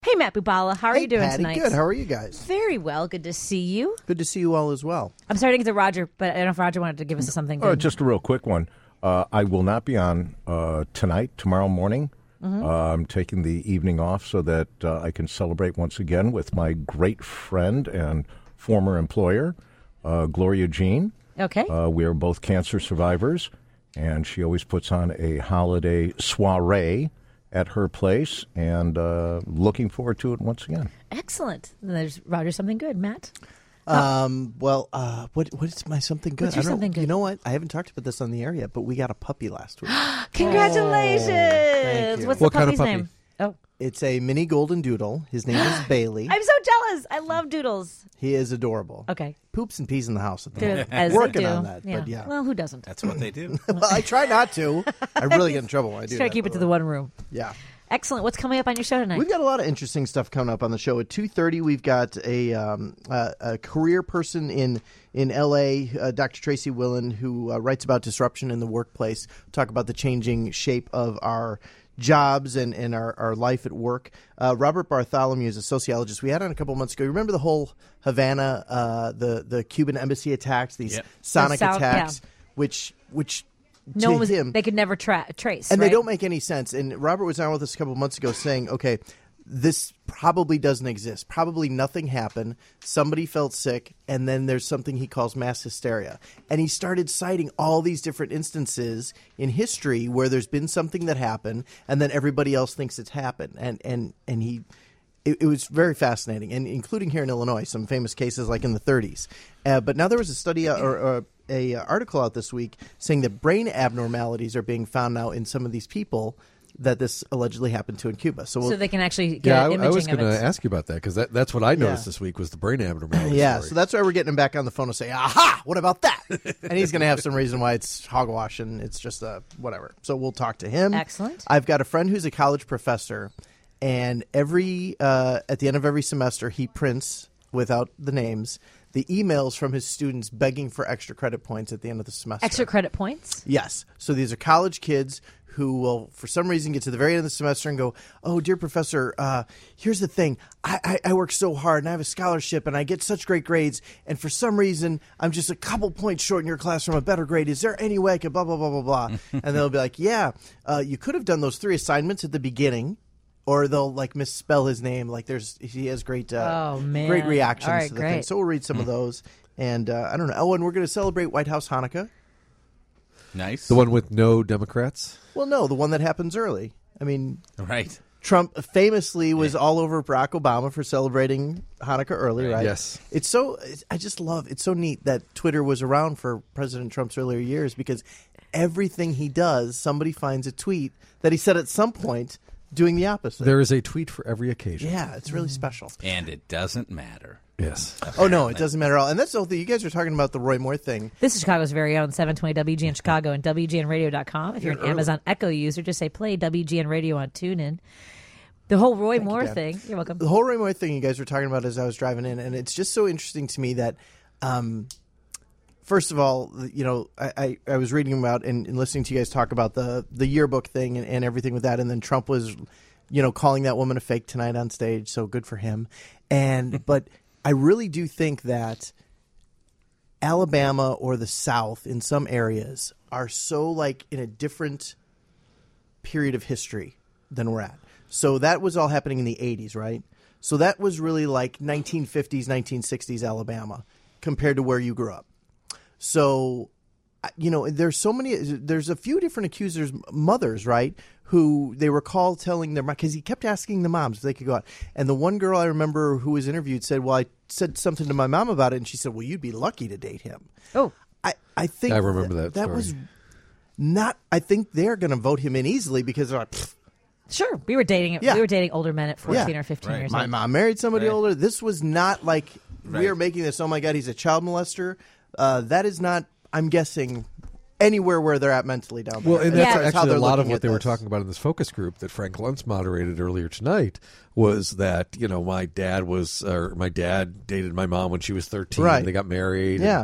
Hey, Matt Bubala, how are you doing Patty, tonight? Good. How are you guys? Very well. Good to see you. Good to see you all as well. I'm starting to get to Roger, but I don't know if Roger wanted to give us something good. Just a real quick one. I will not be on tomorrow morning. I'm taking the evening off so that I can celebrate once again with my great friend and former employer, Gloria Jean. Okay. We are both cancer survivors, and she always puts on a holiday soiree at her place, and looking forward to it once again. Excellent. Then there's Roger something good. Matt? What is my something good? What's your something good? You know what? I haven't talked about this on the air yet, but we got a puppy last week. Congratulations. Thank you. What's What the kind of puppy's puppy? name? Oh, It's a mini golden doodle. His name is Bailey. I'm so jealous. I love doodles. He is adorable. Okay. Poops and pees in the house at the Do moment. as they Working do. on that, but yeah. Well, who doesn't? That's what they do. Well, I try not to. I really get in trouble when I do Just try to that, keep it by to the the way. one room. Yeah. Excellent. What's coming up on your show tonight? We've got a lot of interesting stuff coming up on the show. At 2:30, we've got a career person in L.A., Dr. Tracy Willen, who writes about disruption in the workplace. We'll talk about the changing shape of our jobs and our life at work. Robert Bartholomew is a sociologist we had on a couple months ago. You remember the whole Havana, the Cuban embassy attacks, these Yep. sonic The sound, attacks, which no to one was. him, They could never trace. and right? they don't make any sense. And Robert was on with us a couple months ago saying, okay, this probably doesn't exist. Probably nothing happened. Somebody felt sick, and then there's something he calls mass hysteria. And he started citing all these different instances in history where there's been something that happened, and then everybody else thinks it's happened. And he... It was very fascinating, and including here in Illinois, some famous cases like in the 30s. But now there was a study or a article out this week saying that brain abnormalities are being found now in some of these people that this allegedly happened to in Cuba. So they can actually get Yeah, imaging I was of going it. to ask you about that because that's what I noticed Yeah. this week was the brain abnormality. yeah, story. so that's why we're getting him back on the phone to say, aha, what about that? And he's going to have some reason why it's hogwash and it's just whatever. So we'll talk to him. Excellent. I've got a friend who's a college professor, and at the end of every semester, he prints, without the names, the emails from his students begging for extra credit points at the end of the semester. Extra credit points? Yes. So these are college kids who will, for some reason, get to the very end of the semester and go, oh, dear professor, here's the thing. I work so hard, and I have a scholarship, and I get such great grades, and for some reason, I'm just a couple points short in your class from a better grade. Is there any way I could blah, blah, blah, blah, blah? And they'll be like, yeah, you could have done those 3 assignments at the beginning. Or they'll like misspell his name. Like he has great, great reactions All right, to the great. thing. So we'll read some of those. And I don't know. Oh, and we're going to celebrate White House Hanukkah. Nice. the one with no Democrats. Well, no, the one that happens early. I mean, Right. Trump famously was all over Barack Obama for celebrating Hanukkah early, right? Yes. I just love, it's so neat that Twitter was around for President Trump's earlier years because everything he does, somebody finds a tweet that he said at some point doing the opposite. There is a tweet for every occasion. Yeah, it's really special. And it doesn't matter. Yes. Oh, no, it doesn't matter at all. And that's the whole thing. You guys were talking about the Roy Moore thing. This is Chicago's very own 720 WGN Chicago and WGNradio.com. If you're an Amazon Echo user, just say play WGN Radio on TuneIn. The whole Roy Moore Dan. thing. You're welcome. The whole Roy Moore thing you guys were talking about as I was driving in, and it's just so interesting to me that, first of all, you know, I was reading about and listening to you guys talk about the yearbook thing and everything with that, and then Trump was, you know, calling that woman a fake tonight on stage, so good for him. And but I really do think that Alabama or the South in some areas are so like in a different period of history than we're at. So that was all happening in the 80s, right? So that was really like 1950s, 1960s Alabama compared to where you grew up. So, you know, there's a few different accusers, mothers, right, who they recall telling their mom, because he kept asking the moms if they could go out. And the one girl I remember who was interviewed said, well, I said something to my mom about it, and she said, well, you'd be lucky to date him. Oh, I think I remember that that story. was not, I think they're going to vote him in easily because they're like, pfft, sure. We were dating Yeah. We were dating older men at 14 Yeah. or 15 Right. years my old. mom married somebody Right. older. This was not like we Right. are making this, oh my God, he's a child molester. That is not, I'm guessing, anywhere where they're at mentally down there. Well, and as that's far as how actually a they're lot of looking what at they were this. talking about in this focus group that Frank Luntz moderated earlier tonight was that, my dad dated my mom when she was 13. Right. And they got married. Yeah.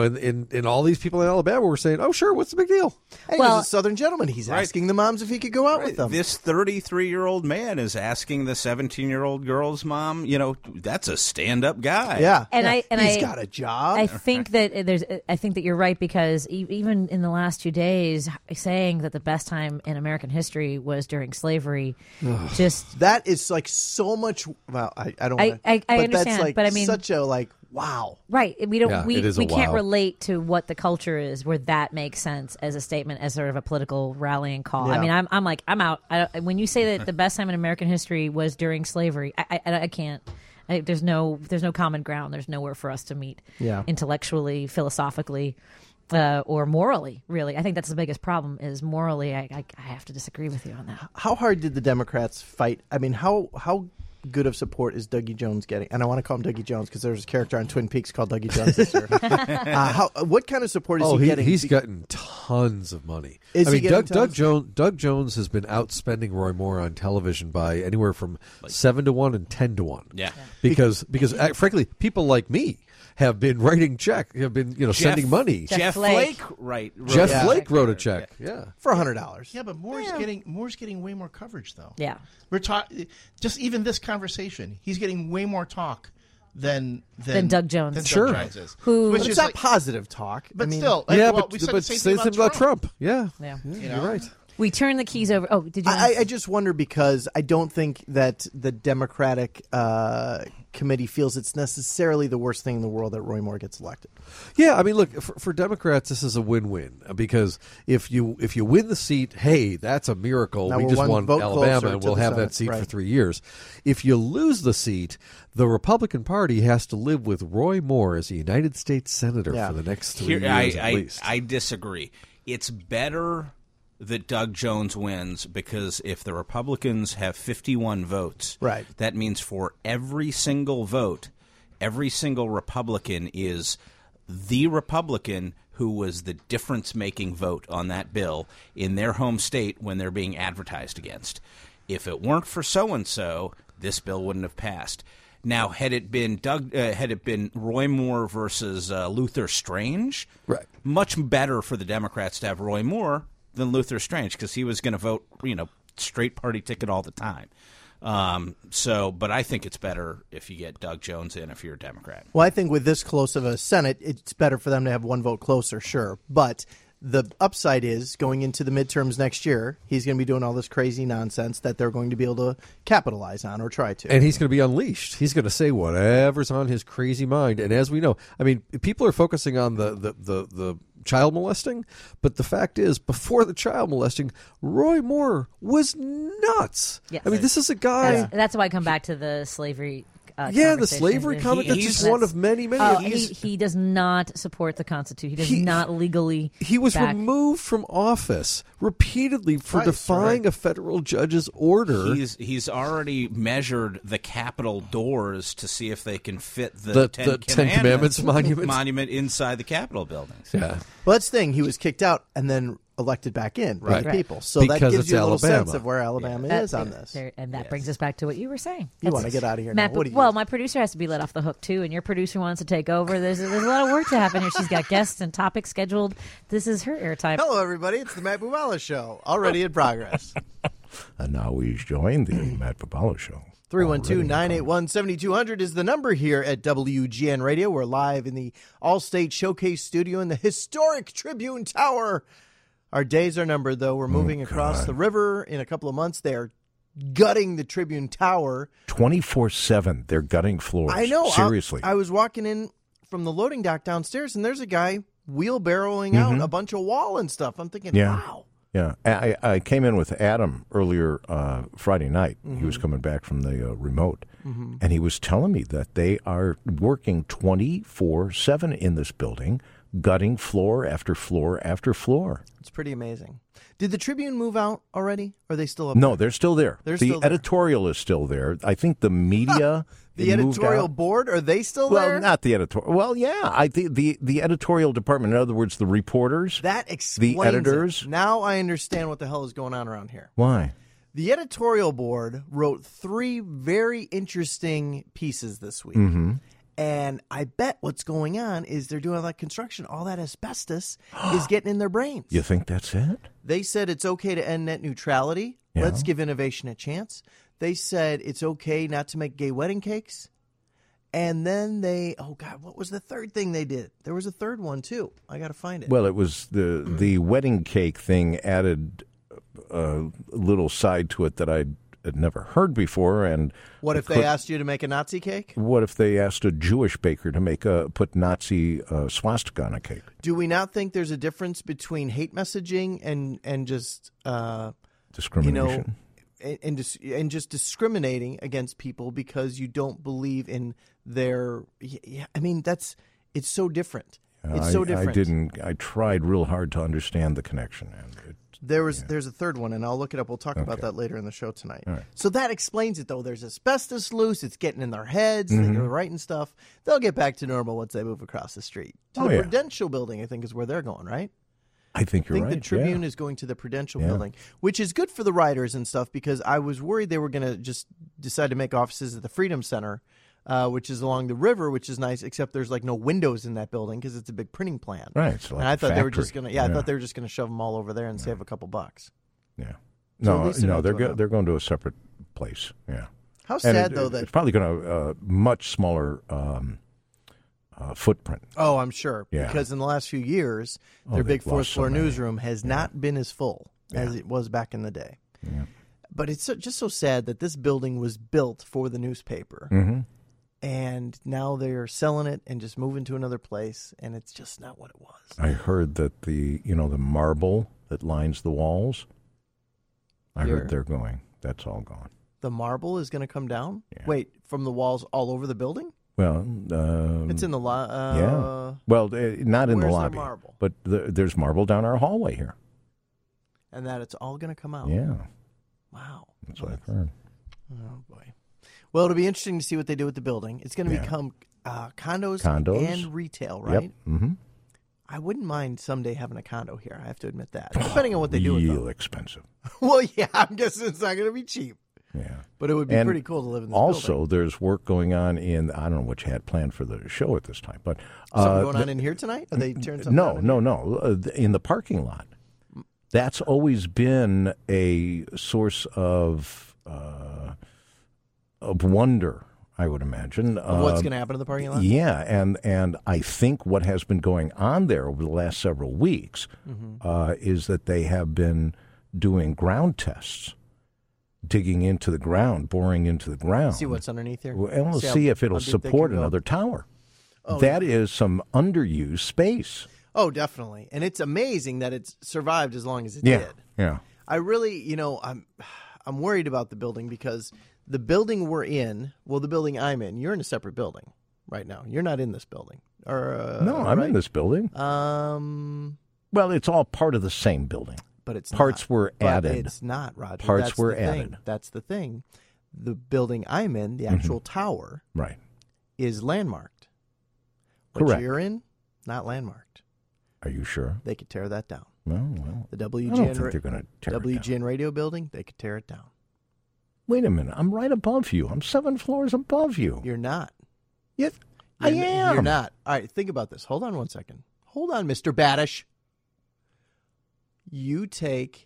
And all these people in Alabama were saying, oh, sure, what's the big deal? And Well- he's a Southern gentleman. He's asking the moms if he could go out with them. This 33-year-old man is asking the 17-year-old girl's mom, that's a stand-up guy. Yeah. And He's got a job. I think that I think that you're right, because even in the last 2 days, saying that the best time in American history was during slavery, just that is like so much. Well, I don't. I Wanna, but understand, that's like but I mean- such a wow. right. We don't. Yeah, we it is a can't wow. relate to what the culture is where that makes sense as a statement, as sort of a political rallying call. Yeah. I mean, I'm like, I'm out. When you say that the best time in American history was during slavery, I can't. There's no common ground. There's nowhere for us to meet. Yeah. Intellectually, philosophically, or morally. Really, I think that's the biggest problem. Is morally, I have to disagree with you on that. How hard did the Democrats fight? I mean, how good of support is Dougie Jones getting? And I want to call him Dougie Jones because there's a character on Twin Peaks called Dougie Jones this year. What kind of support is he getting? He's gotten tons of money. Is he getting Doug Jones has been outspending Roy Moore on television by anywhere from 7-1 and 10-1. Yeah. Because frankly, people like me have been writing sending money. Jeff Jeff Flake. Flake, right? Jeff Yeah. Flake wrote a check. Yeah. for $100. Yeah, but Moore's getting way more coverage though. Yeah. We're talking just even this conversation. He's getting way more talk than Doug Jones. Than Sure. Doug Jones is. Who- Which But is it's not like- positive talk. but I mean, still, Yeah, we said the say same thing about Trump. Yeah. Yeah. You're right. We turn the keys over. Oh, did you? I just wonder because I don't think that the Democratic committee feels it's necessarily the worst thing in the world that Roy Moore gets elected. Yeah, I mean, look, for Democrats, this is a win-win because if you win the seat, hey, that's a miracle. Now We we're just one won vote closer Alabama, and to we'll the have Senate, that seat for right. 3 years. If you lose the seat, the Republican Party has to live with Roy Moore as a United States Senator Yeah. for the next 3 Here, years at least. I disagree. It's better that Doug Jones wins because if the Republicans have 51 votes, Right. that means for every single vote, every single Republican is the Republican who was the difference-making vote on that bill in their home state when they're being advertised against. If it weren't for so-and-so, this bill wouldn't have passed. Now, had it been Roy Moore versus Luther Strange, Right. much better for the Democrats to have Roy Moore than Luther Strange because he was going to vote, straight party ticket all the time. But I think it's better if you get Doug Jones in if you're a Democrat. Well, I think with this close of a Senate, it's better for them to have one vote closer, sure. But the upside is going into the midterms next year, he's going to be doing all this crazy nonsense that they're going to be able to capitalize on or try to. And he's going to be unleashed. He's going to say whatever's on his crazy mind. And as we know, I mean, people are focusing on the child molesting, but the fact is, before the child molesting, Roy Moore was nuts. Yes. I mean, this is a guy. That's why I come back to the slavery. The conversation. slavery comment. That's just one of many, many. He does not support the Constitution. He does not legally. He was back. removed from office repeatedly for defying a federal judge's order. He's already measured the Capitol doors to see if they can fit the Ten Commandments monument inside the Capitol buildings. Yeah. Well, that's the thing. He was kicked out and then elected back in by Right. the people. So Because that gives it's you a little Alabama. sense of where Alabama is on this. And that brings us back to what you were saying. You want to get out of here Matt, now. What do you well, my producer has to be let off the hook too, and your producer wants to take over. There's a lot of work to happen here. She's got guests and topics scheduled. This is her airtime. Hello, everybody. It's the Matt Bubala Show, already in progress. And now he's joined the Matt Papalo Show. 312-981-7200 is the number here at WGN Radio. We're live in the All-State Showcase studio in the historic Tribune Tower. Our days are numbered, though. We're moving across the river in a couple of months. They're gutting the Tribune Tower. 24/7, they're gutting floors. I know. Seriously. I was walking in from the loading dock downstairs, and there's a guy wheelbarrowing out a bunch of wall and stuff. I'm thinking, Yeah. wow. Yeah, I came in with Adam earlier Friday night. He was coming back from the remote, and he was telling me that they are working 24/7 in this building. gutting floor after floor after floor. It's pretty amazing. Did the Tribune move out already? Or are they still up No, there? they're still there. They're the still there. editorial is still there. I think the media. The it moved editorial out. board, are they still Well, there? not the editorial. Well, yeah, I think the editorial department. In other words, the reporters. That explains the editors. it. Now I understand what the hell is going on around here. Why? The editorial board wrote 3 very interesting pieces this week. Mm-hmm. And I bet what's going on is they're doing all that construction. All that asbestos is getting in their brains. You think that's it? They said it's okay to end net neutrality. Yeah. Let's give innovation a chance. They said it's okay not to make gay wedding cakes. And then oh God, what was the third thing they did? There was a third one too. I got to find it. Well, it was the wedding cake thing added a little side to it that I had never heard before. And what if they asked you to make a Nazi cake? What if they asked a Jewish baker to put Nazi swastika on a cake? Do we not think there's a difference between hate messaging and just Discrimination. and just discriminating against people because you don't believe in their? Yeah, I mean it's so different. It's so different. I tried real hard to understand the connection, and there's a third one, and I'll look it up. We'll talk about that later in the show tonight. All right. So that explains it, though. There's asbestos loose. It's getting in their heads. Mm-hmm. They're writing stuff. They'll get back to normal once they move across the street. To the Prudential building, I think, is where they're going, right? I think you're I right. think the Tribune is going to the Prudential building, which is good for the writers and stuff because I was worried they were going to just decide to make offices at the Freedom Center, which is along the river, which is nice, except there's like no windows in that building because it's a big printing plant. Right. It's like and I thought they were just factory. going to, I thought they were just going to shove them all over there and save a couple bucks. Yeah. So at No, least they're not they're doing that. they're going to a separate place. Yeah. How And sad, though, that it's probably going to much smaller footprint. Oh, I'm sure. Yeah. Because in the last few years, their they've big fourth lost so floor many. newsroom has not been as full as it was back in the day. Yeah. But it's just so sad that this building was built for the newspaper. Mm-hmm. And now they're selling it and just moving to another place, and it's just not what it was. I heard that the marble that lines the walls, I Here. heard they're going. That's all gone. The marble is going to come down? Yeah. Wait, from the walls all over the building? Well, It's in the yeah. Well, not in the where's lobby, the marble? but there's marble down our hallway here. And that it's all going to come out. Yeah, Wow. that's what I've heard. Oh, boy. Well, it'll be interesting to see what they do with the building. It's going to Yeah. become condos Condos. and retail, right? Yep. Mm-hmm. I wouldn't mind someday having a condo here. I have to admit that, depending on what they do with Real them. expensive. Well, yeah, I'm guessing it's not going to be cheap, Yeah. but it would be And pretty cool to live in this Also, building. there's work going on in, I don't know what you had planned for the show at this time, but Something going on in here tonight? Are they turning something on? No. In the parking lot. That's always been a source of wonder, I would imagine. What's going to happen in the parking lot? Yeah, and I think what has been going on there over the last several weeks is that they have been doing ground tests, digging into the ground, boring into the ground. See what's underneath here? And we'll how- see if it'll how deep they support can go? another tower. Oh, That is some underused space. Oh, definitely. And it's amazing that it's survived as long as it Yeah, did. yeah. I really, I'm worried about the building because the building we're in, the building I'm in, you're in a separate building right now. You're not in this building. Or No, I'm in this building. Well, it's all part of the same building. But it's Parts not. were But added. It's not, Roger. Parts That's were the thing. added. That's the thing. The building I'm in, the actual tower, Right. is landmarked. What Correct. you're in, not landmarked. Are you sure? They could tear that down. Well, The I don't WGN, think they're going to tear it down. WGN radio building, they could tear it down. Wait a minute. I'm right above you. I'm 7 floors above you. You're not. Yes, I You're- am. You're not. All right, think about this. Hold on one second. Hold on, Mr. Badish. You take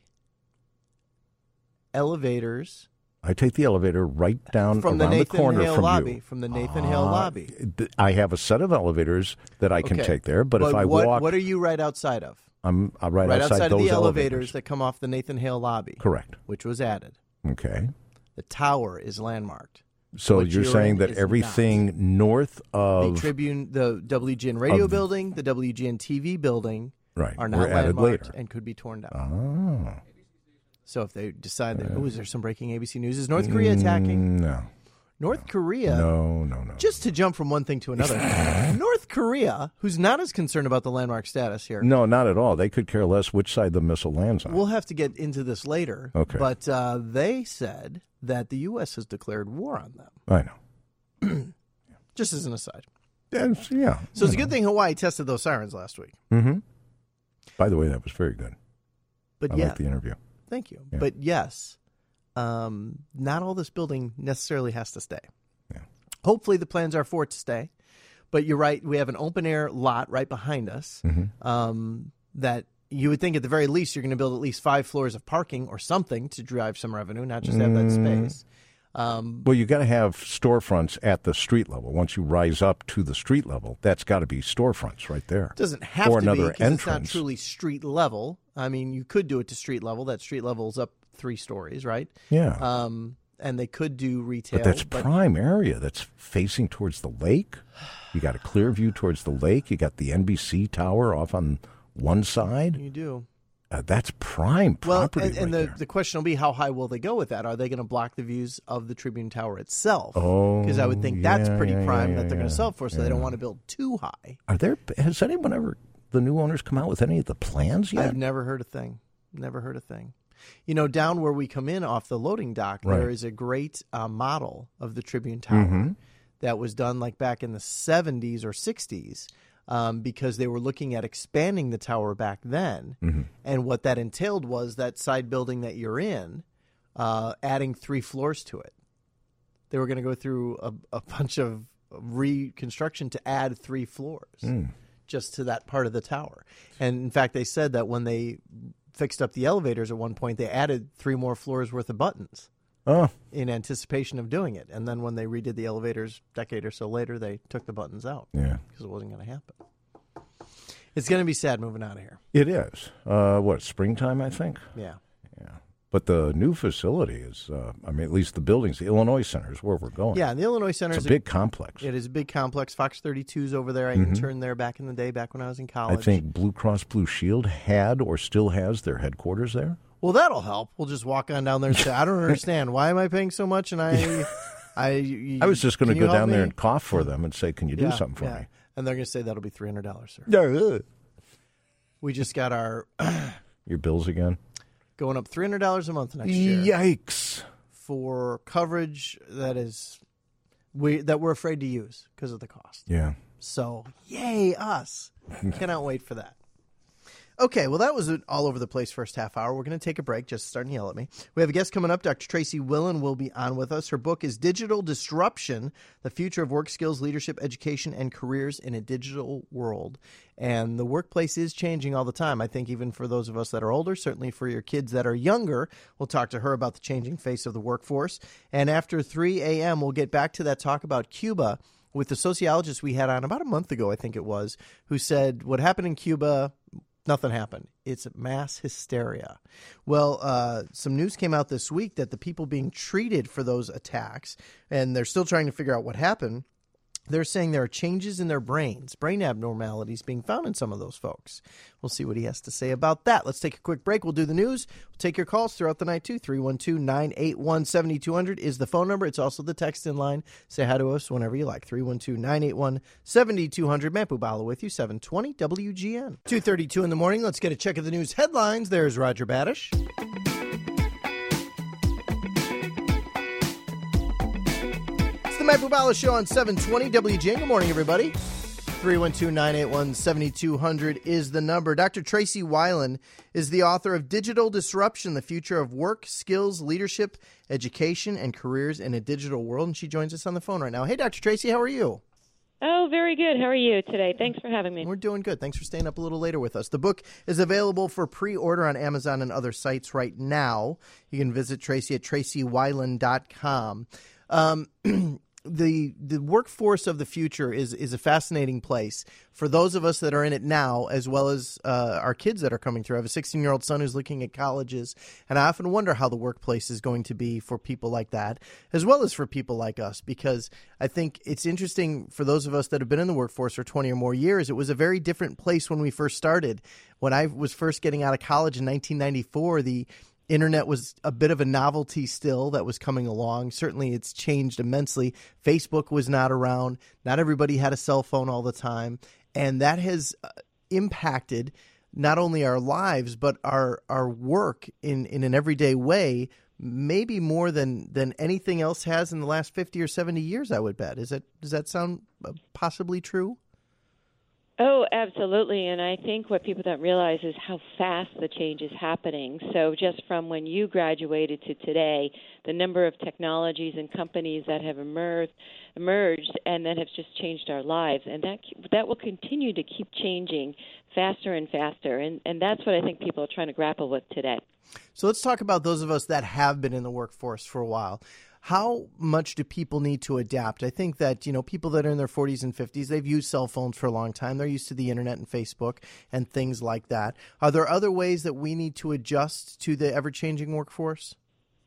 elevators I take the elevator right down from the around the Nathan corner Hale from lobby. you. From the Nathan Hale lobby. I have a set of elevators that I can Okay. take there, but if I what, walk, what are you right outside of? I'm right outside of those the elevators that come off the Nathan Hale lobby. Correct. Which was added. Okay. The tower is landmarked. So What you're you're saying in that is everything north The of Tribune, the WGN radio of- building, the WGN TV building right are were not added landmarked later. and could be torn down. Oh. So if they decide that, is there some breaking ABC news? Is North Korea attacking? No. North Korea. No. Just to jump from one thing to another, North Korea, who's not as concerned about the landmark status here. No, not at all. They could care less which side the missile lands on. We'll have to get into this later. Okay. But they said that the U.S. has declared war on them. I know. Just as an aside. Yeah. So it's a good thing Hawaii tested those sirens last week. Mm-hmm. By the way, that was very good. But I liked the interview. Thank you. Yeah. But yes, not all this building necessarily has to stay. Yeah. Hopefully the plans are for it to stay. But you're right. We have an open air lot right behind us that you would think at the very least you're going to build at least 5 floors of parking or something to drive some revenue, not just have that space. Well, you got to have storefronts at the street level. Once you rise up to the street level, that's got to be storefronts right there. It doesn't have or to another be because it's not entrance. truly street level. I mean, you could do it to street level. That street level is up 3 stories, right? Yeah. And they could do retail. But that's prime area. That's facing towards the lake. You got a clear view towards the lake. You got the NBC tower off on one side. You do. That's prime property. And right the question will be, how high will they go with that? Are they going to block the views of the Tribune Tower itself? Oh, because I would think that's pretty prime yeah, that they're going to yeah, sell for, so they don't want to build too high. Has anyone ever, the new owners, come out with any of the plans yet? I've never heard a thing. Never heard a thing. You know, down where we come in off the loading dock, Right. there is a great model of the Tribune Tower that was done like back in the 70s or 60s. Because they were looking at expanding the tower back then. And what that entailed was that side building that you're in, adding 3 floors to it. They were going to go through a bunch of reconstruction to add 3 floors just to that part of the tower. And in fact, they said that when they fixed up the elevators at one point, they added 3 more floors worth of buttons. Oh. In anticipation of doing it. And then when they redid the elevators a decade or so later, they took the buttons out. Yeah. Because it wasn't going to happen. It's going to be sad moving out of here. It is. What, springtime, I think? Yeah. Yeah. But the new facility is, at least the buildings, the Illinois Center is where we're going. Yeah, the Illinois Center It's is a big complex. It is a big complex. Fox 32's over there. I interned there back in the day, back when I was in college. I think Blue Cross Blue Shield had or still has their headquarters there. Well, that'll help. We'll just walk on down there and say, I don't understand. Why am I paying so much? And I was just going to can go you help down there me? and cough for them and say, can you do something for me? And they're going to say, that'll be $300, sir. Yeah. We just got our Your bills again? going up $300 a month next year Yikes. for coverage that we're afraid to use because of the cost. Yeah. So, yay, us. Cannot wait for that. Okay, well, that was an all over the place first half hour. We're going to take a break. Just starting to yell at me. We have a guest coming up. Dr. Tracy Willen will be on with us. Her book is Digital Disruption, The Future of Work Skills, Leadership, Education, and Careers in a Digital World. And the workplace is changing all the time. I think even for those of us that are older, certainly for your kids that are younger, we'll talk to her about the changing face of the workforce. And after 3 a.m., we'll get back to that talk about Cuba with the sociologist we had on about a month ago, I think it was, who said what happened in Cuba, nothing happened. It's mass hysteria. Well, some news came out this week that the people being treated for those attacks, and they're still trying to figure out what happened, they're saying there are changes in their brains, brain abnormalities being found in some of those folks. We'll see what he has to say about that. Let's take a quick break. We'll do the news. We'll take your calls throughout the night, too. 312-981-7200 is the phone number. It's also the text-in line. Say hi to us whenever you like. 312-981-7200. Matt Bubala with you, 720 WGN. 2:32 in the morning. Let's get a check of the news headlines. There's Roger Badish. Matt Bubala Show on 720 WGN. Good morning, everybody. 312-981-7200 is the number. Dr. Tracy Willen is the author of Digital Disruption, The Future of Work, Skills, Leadership, Education, and Careers in a Digital World, and she joins us on the phone right now. Hey, Dr. Tracy, how are you? Oh, very good. How are you today? Thanks for having me. We're doing good. Thanks for staying up a little later with us. The book is available for pre-order on Amazon and other sites right now. You can visit Tracy at tracywillen.com. The workforce of the future is a fascinating place for those of us that are in it now, as well as our kids that are coming through. I have a 16-year-old son who's looking at colleges, and I often wonder how the workplace is going to be for people like that, as well as for people like us, because I think it's interesting for those of us that have been in the workforce for 20 or more years. It was a very different place when we first started. When I was first getting out of college in 1994, the Internet was a bit of a novelty still that was coming along. Certainly it's changed immensely. Facebook was not around. Not everybody had a cell phone all the time. And that has impacted not only our lives, but our work in an everyday way, maybe more than anything else has in the last 50 or 70 years, I would bet. Does that sound possibly true? Oh, absolutely. And I think what people don't realize is how fast the change is happening. So just from when you graduated to today, the number of technologies and companies that have emerged and that have just changed our lives. And that will continue to keep changing faster and faster. And that's what I think people are trying to grapple with today. So let's talk about those of us that have been in the workforce for a while. How much do people need to adapt? I think that, people that are in their 40s and 50s, they've used cell phones for a long time. They're used to the internet and Facebook and things like that. Are there other ways that we need to adjust to the ever-changing workforce?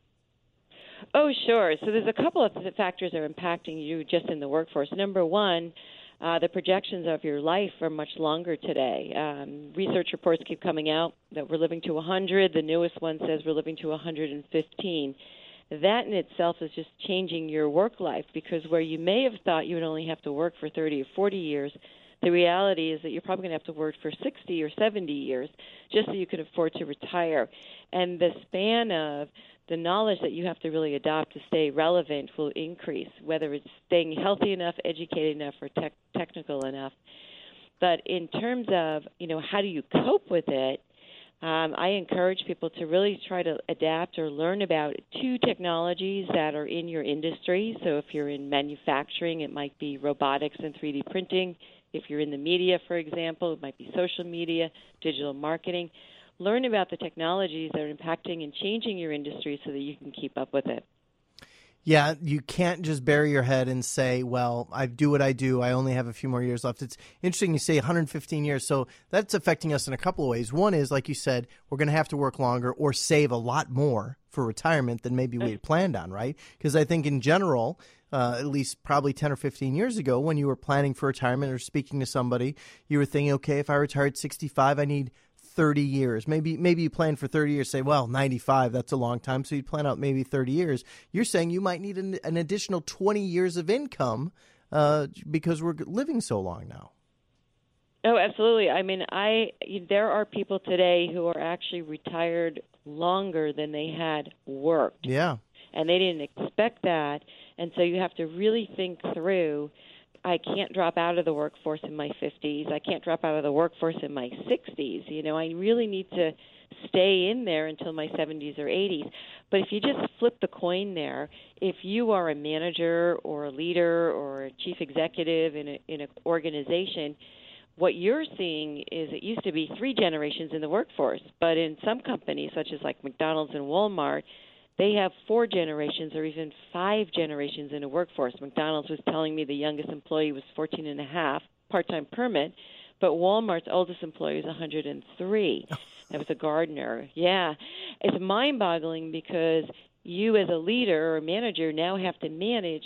Oh, sure. So there's a couple of factors that are impacting you just in the workforce. Number one, the projections of your life are much longer today. Research reports keep coming out that we're living to 100. The newest one says we're living to 115. That in itself is just changing your work life, because where you may have thought you would only have to work for 30 or 40 years, the reality is that you're probably going to have to work for 60 or 70 years just so you can afford to retire. And the span of the knowledge that you have to really adopt to stay relevant will increase, whether it's staying healthy enough, educated enough, or technical enough. But in terms of, how do you cope with it, I encourage people to really try to adapt or learn about 2 technologies that are in your industry. So if you're in manufacturing, it might be robotics and 3D printing. If you're in the media, for example, it might be social media, digital marketing. Learn about the technologies that are impacting and changing your industry so that you can keep up with it. Yeah, you can't just bury your head and say, well, I do what I do. I only have a few more years left. It's interesting you say 115 years. So that's affecting us in a couple of ways. One is, like you said, we're going to have to work longer or save a lot more for retirement than maybe we had planned on, right? Because I think in general, at least probably 10 or 15 years ago, when you were planning for retirement or speaking to somebody, you were thinking, okay, if I retire at 65, I need 30 years. Maybe you plan for 30 years, say, well, 95, that's a long time. So you'd plan out maybe 30 years. You're saying you might need an additional 20 years of income because we're living so long now. Oh, absolutely. I mean, there are people today who are actually retired longer than they had worked. Yeah. And they didn't expect that. And so you have to really think through, I can't drop out of the workforce in my 50s. I can't drop out of the workforce in my 60s. I really need to stay in there until my 70s or 80s. But if you just flip the coin there, if you are a manager or a leader or a chief executive in an organization, what you're seeing is it used to be 3 generations in the workforce. But in some companies, such as like McDonald's and Walmart, they have 4 generations or even 5 generations in a workforce. McDonald's was telling me the youngest employee was 14 and a half, part-time permit, but Walmart's oldest employee was 103. That was a gardener. Yeah. It's mind-boggling because you as a leader or a manager now have to manage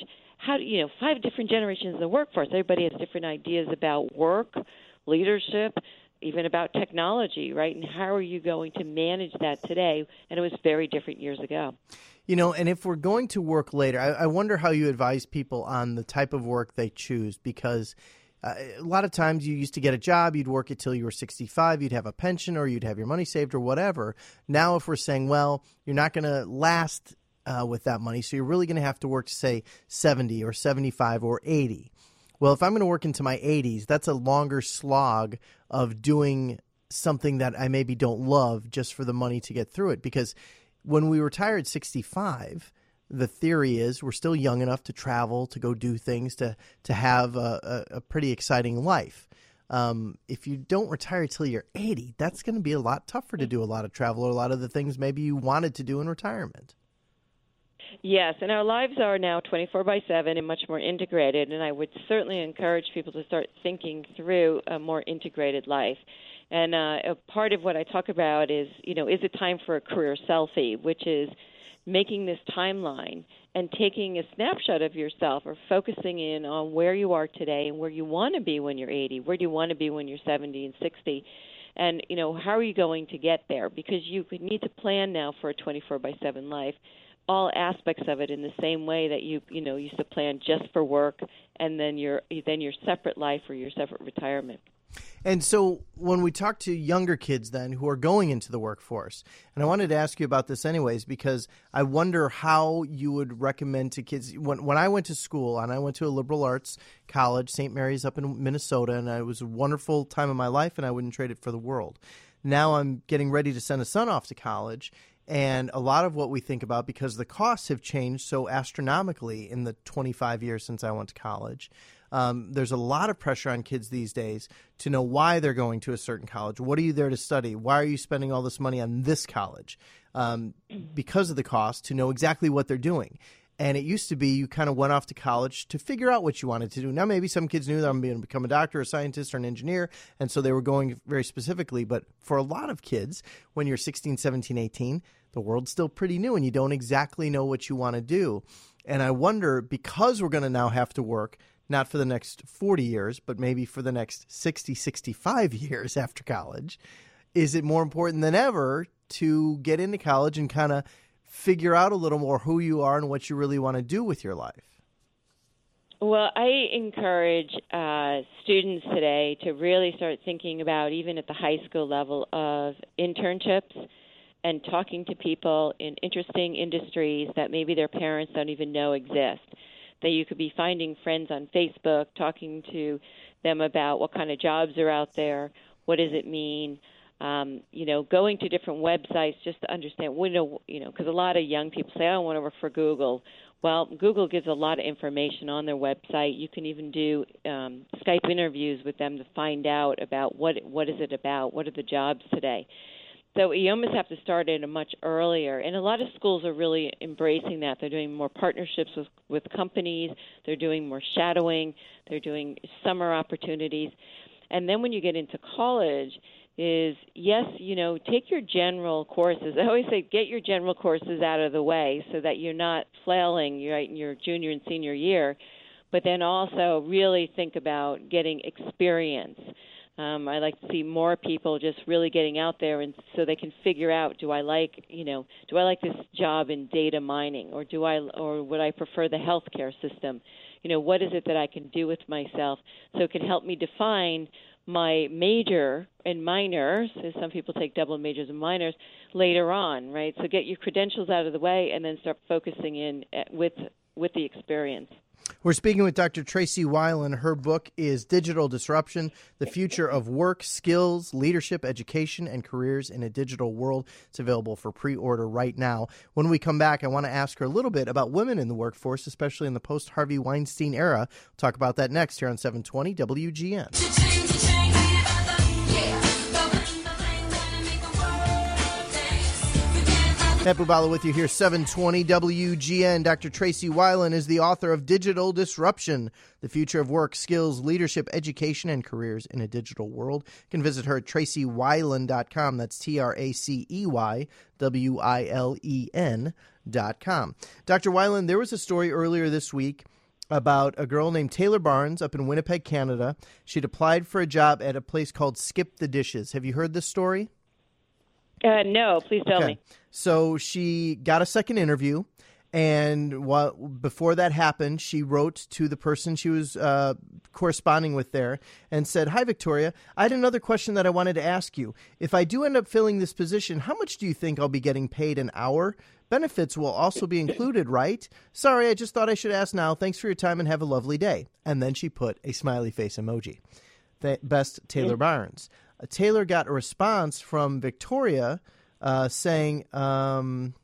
5 different generations in the workforce. Everybody has different ideas about work, leadership, even about technology, right? And how are you going to manage that today? And it was very different years ago. And if we're going to work later, I wonder how you advise people on the type of work they choose, because a lot of times you used to get a job, you'd work it till you were 65, you'd have a pension or you'd have your money saved or whatever. Now if we're saying, well, you're not going to last with that money, so you're really going to have to work to, say, 70 or 75 or 80. Well, if I'm going to work into my 80s, that's a longer slog of doing something that I maybe don't love just for the money to get through it. Because when we retire at 65, the theory is we're still young enough to travel, to go do things, to have a pretty exciting life. If you don't retire till you're 80, that's going to be a lot tougher to do a lot of travel or a lot of the things maybe you wanted to do in retirement. Yes, and our lives are now 24/7 and much more integrated, and I would certainly encourage people to start thinking through a more integrated life. And a part of what I talk about is it time for a career selfie, which is making this timeline and taking a snapshot of yourself or focusing in on where you are today and where you want to be when you're 80, where do you want to be when you're 70 and 60, And, how are you going to get there? Because you need to plan now for a 24/7 life, all aspects of it in the same way that you used to plan just for work and then your separate life or your separate retirement. And so when we talk to younger kids then who are going into the workforce, and I wanted to ask you about this anyways, because I wonder how you would recommend to kids. When I went to school, and I went to a liberal arts college, St. Mary's up in Minnesota, and it was a wonderful time of my life, and I wouldn't trade it for the world. Now I'm getting ready to send a son off to college, and a lot of what we think about, because the costs have changed so astronomically in the 25 years since I went to college, there's a lot of pressure on kids these days to know why they're going to a certain college. What are you there to study? Why are you spending all this money on this college? Because of the cost, to know exactly what they're doing. And it used to be you kind of went off to college to figure out what you wanted to do. Now, maybe some kids knew that I'm going to become a doctor, a scientist, or an engineer, and so they were going very specifically. But for a lot of kids, when you're 16, 17, 18, the world's still pretty new, and you don't exactly know what you want to do. And I wonder, because we're going to now have to work, not for the next 40 years, but maybe for the next 60, 65 years after college, is it more important than ever to get into college and kind of figure out a little more who you are and what you really want to do with your life? Well, I encourage students today to really start thinking about, even at the high school level, of internships and talking to people in interesting industries that maybe their parents don't even know exist. That you could be finding friends on Facebook, talking to them about what kind of jobs are out there, what does it mean, going to different websites just to understand, because a lot of young people say, I don't want to work for Google. Well, Google gives a lot of information on their website. You can even do Skype interviews with them to find out about what is it about, what are the jobs today. So you almost have to start at a much earlier. And a lot of schools are really embracing that. They're doing more partnerships with companies. They're doing more shadowing. They're doing summer opportunities. And then when you get into college is, yes, take your general courses. I always say get your general courses out of the way so that you're not flailing in your junior and senior year, but then also really think about getting experience. I like to see more people just really getting out there, and so they can figure out, do I like this job in data mining, or would I prefer the healthcare system? What is it that I can do with myself so it can help me define my major and minor, so some people take double majors and minors later on, right? So get your credentials out of the way and then start focusing in with the experience. We're speaking with Dr. Tracy Weiland. Her book is Digital Disruption, The Future of Work, Skills, Leadership, Education, and Careers in a Digital World. It's available for pre-order right now. When we come back, I want to ask her a little bit about women in the workforce, especially in the post-Harvey Weinstein era. We'll talk about that next here on 720 WGN. Matt Bubala with you here, 720 WGN. Dr. Tracy Weiland is the author of Digital Disruption, The Future of Work, Skills, Leadership, Education, and Careers in a Digital World. You can visit her at tracyweiland.com. That's TraceyWeilen.com. Dr. Weiland, there was a story earlier this week about a girl named Taylor Barnes up in Winnipeg, Canada. She'd applied for a job at a place called Skip the Dishes. Have you heard this story? No, please tell me. So she got a second interview, and before that happened, she wrote to the person she was corresponding with there and said, "Hi, Victoria. I had another question that I wanted to ask you. If I do end up filling this position, how much do you think I'll be getting paid an hour? Benefits will also be included, right? Sorry, I just thought I should ask now. Thanks for your time and have a lovely day." And then she put a smiley face emoji. Best Taylor Barnes. Taylor got a response from Victoria saying, hold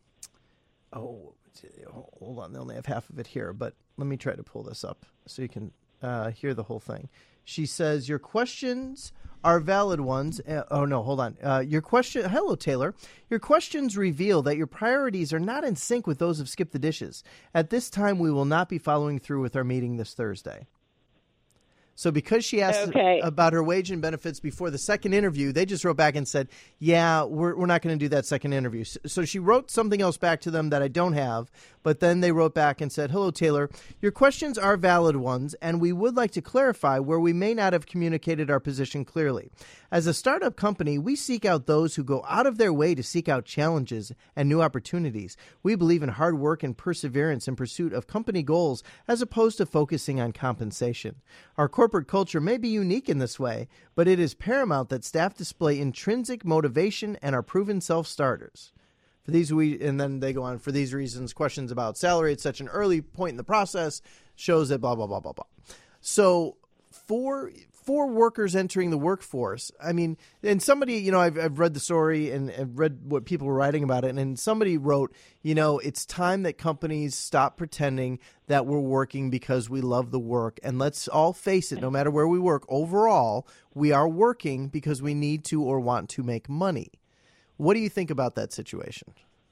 on, they only have half of it here, but let me try to pull this up so you can hear the whole thing. She says, your questions are valid ones. Hello, Taylor. Your questions reveal that your priorities are not in sync with those of Skip the Dishes. At this time, we will not be following through with our meeting this Thursday. So because she asked about her wage and benefits before the second interview, they just wrote back and said, yeah, we're not going to do that second interview. So she wrote something else back to them that I don't have, but then they wrote back and said, hello, Taylor, your questions are valid ones, and we would like to clarify where we may not have communicated our position clearly. As a startup company, we seek out those who go out of their way to seek out challenges and new opportunities. We believe in hard work and perseverance in pursuit of company goals as opposed to focusing on compensation. Our corporate culture may be unique in this way, but it is paramount that staff display intrinsic motivation and are proven self-starters. And then they go on, for these reasons, questions about salary at such an early point in the process shows that blah, blah, blah, blah, blah. So for workers entering the workforce, I mean, and somebody, I've read the story and I've read what people were writing about it, and somebody wrote, it's time that companies stop pretending that we're working because we love the work, and let's all face it, no matter where we work, overall, we are working because we need to or want to make money. What do you think about that situation?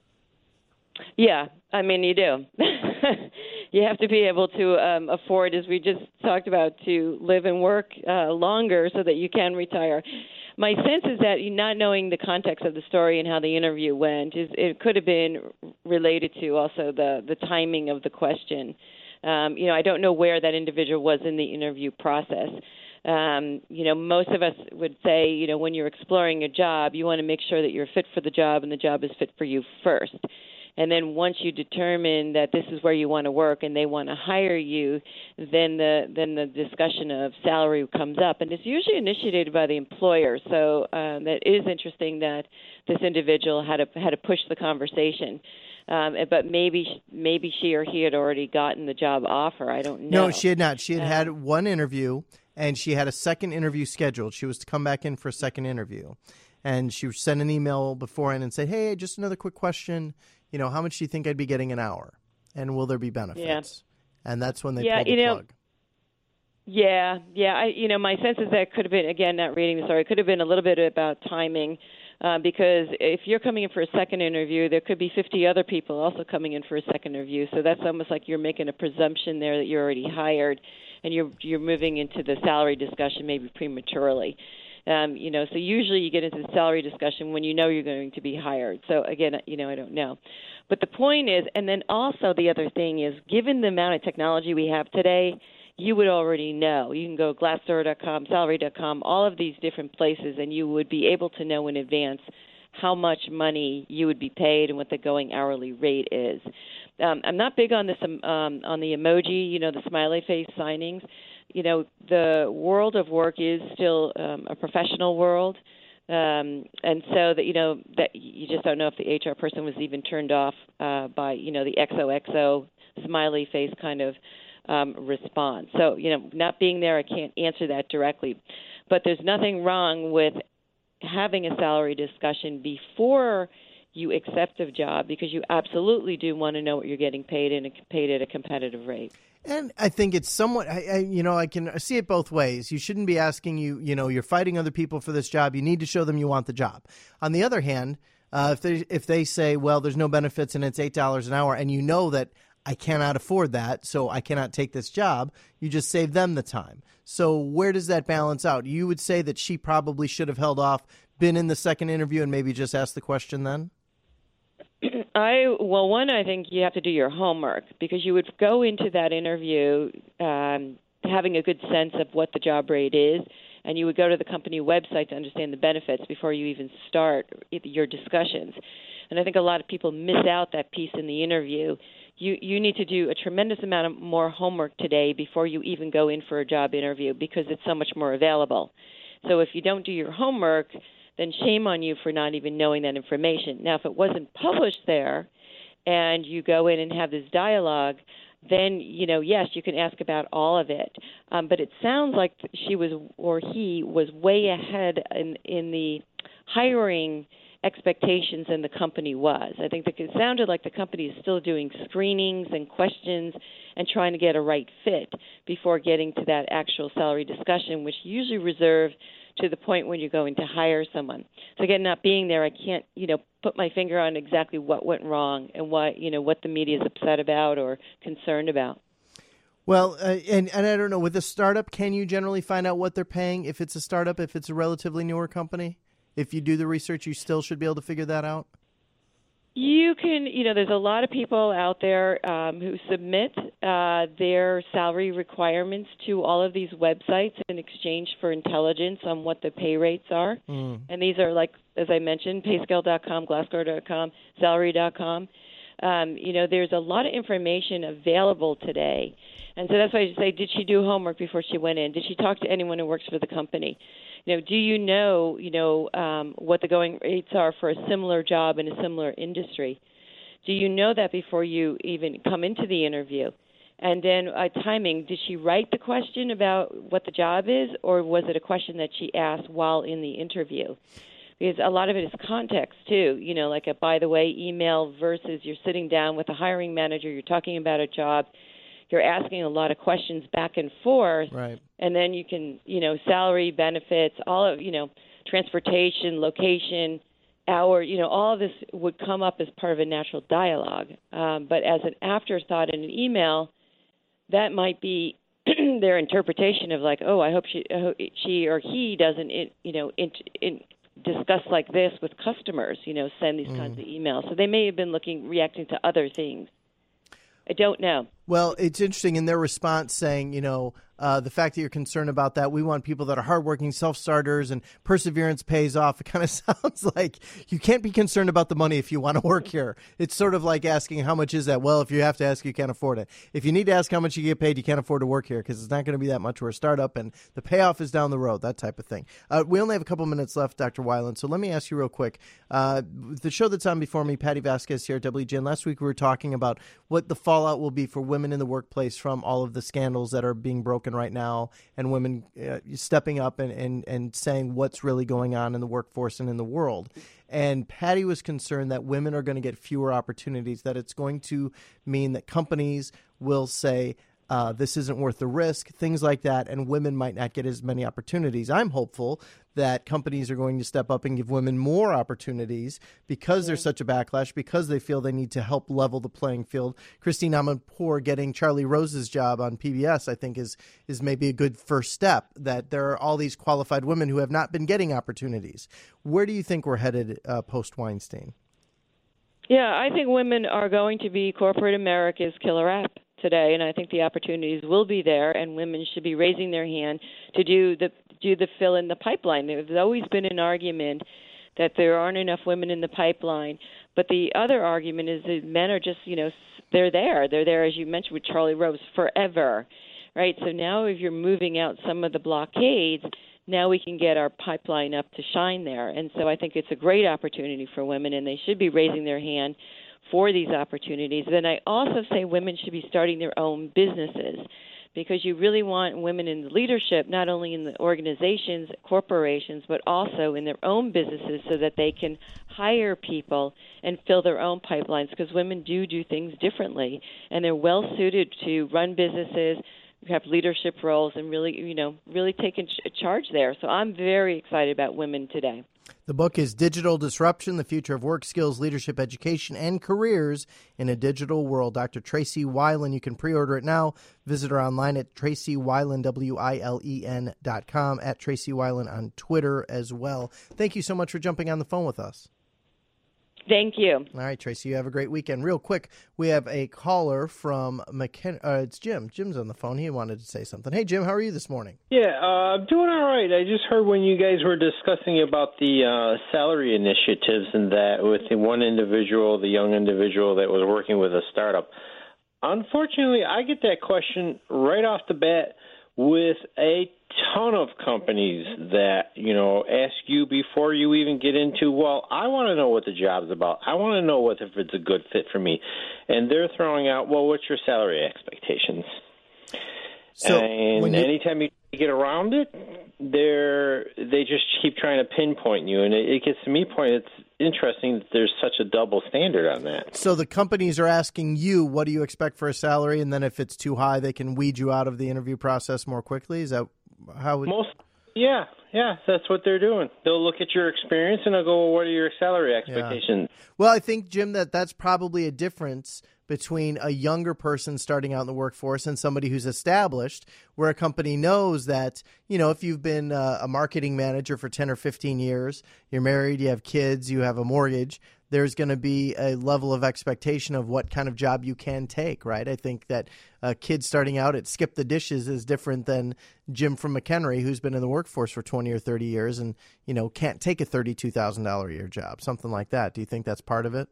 Yeah, I mean, you do. You have to be able to afford, as we just talked about, to live and work longer so that you can retire. My sense is that not knowing the context of the story and how the interview went, it could have been related to also the timing of the question. I don't know where that individual was in the interview process. Most of us would say, when you're exploring a job, you want to make sure that you're fit for the job and the job is fit for you first. And then once you determine that this is where you want to work and they want to hire you, then the discussion of salary comes up. And it's usually initiated by the employer. So that is interesting that this individual had to push the conversation. But maybe she or he had already gotten the job offer. I don't know. No, she had not. She had one interview, and she had a second interview scheduled. She was to come back in for a second interview. And she sent an email beforehand and said, hey, just another quick question. How much do you think I'd be getting an hour? And will there be benefits? Yeah. And that's when they pulled the plug. Yeah. My sense is that it could have been, again, not reading the story, it could have been a little bit about timing. Because if you're coming in for a second interview, there could be 50 other people also coming in for a second interview. So that's almost like you're making a presumption there that you're already hired, and you're moving into the salary discussion maybe prematurely. So usually you get into the salary discussion when you know you're going to be hired. So again, I don't know. But the point is, and then also the other thing is, given the amount of technology we have today, you would already know. You can go Glassdoor.com, Salary.com, all of these different places, and you would be able to know in advance how much money you would be paid and what the going hourly rate is. I'm not big on this on the emoji, the smiley face signings. The world of work is still a professional world, and so that you just don't know if the HR person was even turned off by the XOXO smiley face kind of response. So, not being there, I can't answer that directly. But there's nothing wrong with having a salary discussion before you accept a job, because you absolutely do want to know what you're getting paid and paid at a competitive rate. And I think it's somewhat, I can see it both ways. You shouldn't be asking you're fighting other people for this job. You need to show them you want the job. On the other hand, if they say, well, there's no benefits and it's $8 an hour, and you know that I cannot afford that, so I cannot take this job, you just save them the time. So where does that balance out? You would say that she probably should have held off, been in the second interview, and maybe just asked the question then? I think you have to do your homework, because you would go into that interview having a good sense of what the job rate is, and you would go to the company website to understand the benefits before you even start your discussions. And I think a lot of people miss out that piece in the interview. You need to do a tremendous amount of more homework today before you even go in for a job interview, because it's so much more available. So if you don't do your homework, then shame on you for not even knowing that information. Now, if it wasn't published there and you go in and have this dialogue, then, yes, you can ask about all of it. But it sounds like she was, or he was, way ahead in the hiring expectations than the company was. I think that it sounded like the company is still doing screenings and questions and trying to get a right fit before getting to that actual salary discussion, which usually reserved to the point when you're going to hire someone. So again, not being there, I can't, put my finger on exactly what went wrong and what the media is upset about or concerned about. Well, and I don't know, with a startup, can you generally find out what they're paying if it's a startup, if it's a relatively newer company? If you do the research, you still should be able to figure that out? You can, there's a lot of people out there who submit their salary requirements to all of these websites in exchange for intelligence on what the pay rates are. And these are, like, as I mentioned, payscale.com, Glassdoor.com, salary.com. There's a lot of information available today. And so that's why I say, did she do homework before she went in? Did she talk to anyone who works for the company? Do you know, what the going rates are for a similar job in a similar industry? Do you know that before you even come into the interview? And then timing, did she write the question about what the job is, or was it a question that she asked while in the interview? Because a lot of it is context, too, like a by the way email versus you're sitting down with a hiring manager, you're talking about a job, you're asking a lot of questions back and forth, right? And then you can, salary, benefits, all of, transportation, location, hour, all of this would come up as part of a natural dialogue. But as an afterthought in an email, that might be their interpretation of like, oh, I hope she or he doesn't, discuss like this with customers, send these kinds of emails. So they may have been reacting to other things. I don't know. Well, it's interesting in their response saying, the fact that you're concerned about that, we want people that are hardworking, self-starters, and perseverance pays off. It kind of sounds like you can't be concerned about the money if you want to work here. It's sort of like asking how much is that? Well, if you have to ask, you can't afford it. If you need to ask how much you get paid, you can't afford to work here because it's not going to be that much. We're a startup, and the payoff is down the road, that type of thing. We only have a couple minutes left, Dr. Weiland, so let me ask you real quick. The show that's on before me, Patty Vasquez here at WGN, last week we were talking about what the fallout will be for women in the workplace from all of the scandals that are being broken right now, and women stepping up and saying what's really going on in the workforce and in the world. And Patty was concerned that women are going to get fewer opportunities, that it's going to mean that companies will say, this isn't worth the risk, things like that, and women might not get as many opportunities. I'm hopeful that companies are going to step up and give women more opportunities because there's such a backlash, because they feel they need to help level the playing field. Christine Amanpour getting Charlie Rose's job on PBS, I think, is maybe a good first step, that there are all these qualified women who have not been getting opportunities. Where do you think we're headed post-Weinstein? Yeah, I think women are going to be corporate America's killer app today, and I think the opportunities will be there, and women should be raising their hand to do the fill in the pipeline. There's always been an argument that there aren't enough women in the pipeline, but the other argument is that men are just, they're there, as you mentioned with Charlie Rose, forever, right? So now if you're moving out some of the blockades, now we can get our pipeline up to shine there. And so I think it's a great opportunity for women, and they should be raising their hand for these opportunities. Then I also say women should be starting their own businesses, because you really want women in leadership, not only in the organizations, corporations, but also in their own businesses so that they can hire people and fill their own pipelines, because women do things differently, and they're well suited to run businesses, have leadership roles, and really taking charge there. So I'm very excited about women today. The book is Digital Disruption, the Future of Work, Skills, Leadership, Education, and Careers in a Digital World. Dr. Tracy Weiland, you can pre-order it now. Visit her online at Tracy Weiland, WILEN.com, at Tracy Weiland on Twitter as well. Thank you so much for jumping on the phone with us. Thank you. All right, Tracy, you have a great weekend. Real quick, we have a caller from it's Jim. Jim's on the phone. He wanted to say something. Hey, Jim, how are you this morning? Yeah, I'm doing all right. I just heard when you guys were discussing about the salary initiatives and that with the one individual, the young individual that was working with a startup. Unfortunately, I get that question right off the bat with a ton of companies that, ask you before you even get into, well, I want to know what the job's about. I want to know if it's a good fit for me. And they're throwing out, well, what's your salary expectations? So anytime you get around it, they just keep trying to pinpoint you. And it gets to me it's interesting that there's such a double standard on that. So the companies are asking you, what do you expect for a salary? And then if it's too high, they can weed you out of the interview process more quickly? Is that how it... Yeah, that's what they're doing. They'll look at your experience and they'll go, well, what are your salary expectations? Yeah. Well, I think, Jim, that's probably a difference between a younger person starting out in the workforce and somebody who's established, where a company knows that, if you've been a marketing manager for 10 or 15 years, you're married, you have kids, you have a mortgage, there's going to be a level of expectation of what kind of job you can take, right? I think that a kid starting out at Skip the Dishes is different than Jim from McHenry, who's been in the workforce for 20 or 30 years and, can't take a $32,000 a year job, something like that. Do you think that's part of it?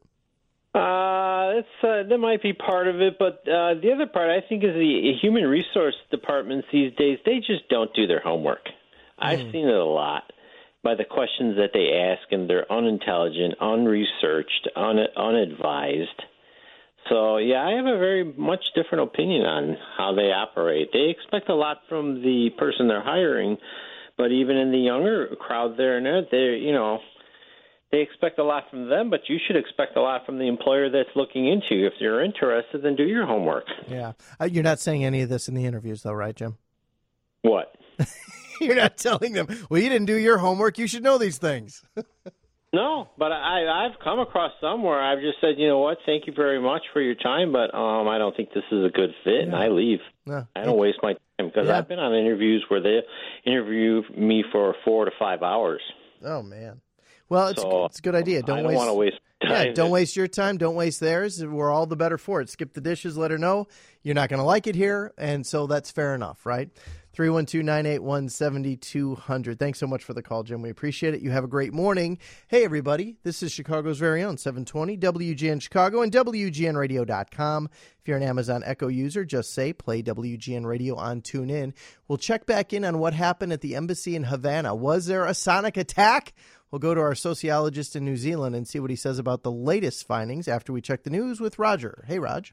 That might be part of it, but the other part I think is the human resource departments these days, they just don't do their homework. I've seen it a lot by the questions that they ask, and they're unintelligent, unresearched, unadvised. So, yeah, I have a very much different opinion on how they operate. They expect a lot from the person they're hiring, but even in the younger crowd there, they expect a lot from them, but you should expect a lot from the employer that's looking into you. If you're interested, then do your homework. Yeah. You're not saying any of this in the interviews, though, right, Jim? What? You're not telling them, well, you didn't do your homework. You should know these things. No, but I've come across some where I've just said, you know what, thank you very much for your time, but I don't think this is a good fit, and I leave. No. I don't waste my time because I've been on interviews where they interview me for 4 to 5 hours. Oh, man. Well, it's a good idea. I don't want to waste time. Yeah, don't waste your time. Don't waste theirs. We're all the better for it. Skip the dishes. Let her know you're not going to like it here, and so that's fair enough, right? 312-981-7200. Thanks so much for the call, Jim. We appreciate it. You have a great morning. Hey, everybody. This is Chicago's very own 720 WGN Chicago and WGNradio.com. If you're an Amazon Echo user, just say play WGN Radio on TuneIn. We'll check back in on what happened at the embassy in Havana. Was there a sonic attack? We'll go to our sociologist in New Zealand and see what he says about the latest findings after we check the news with Roger. Hey, Raj.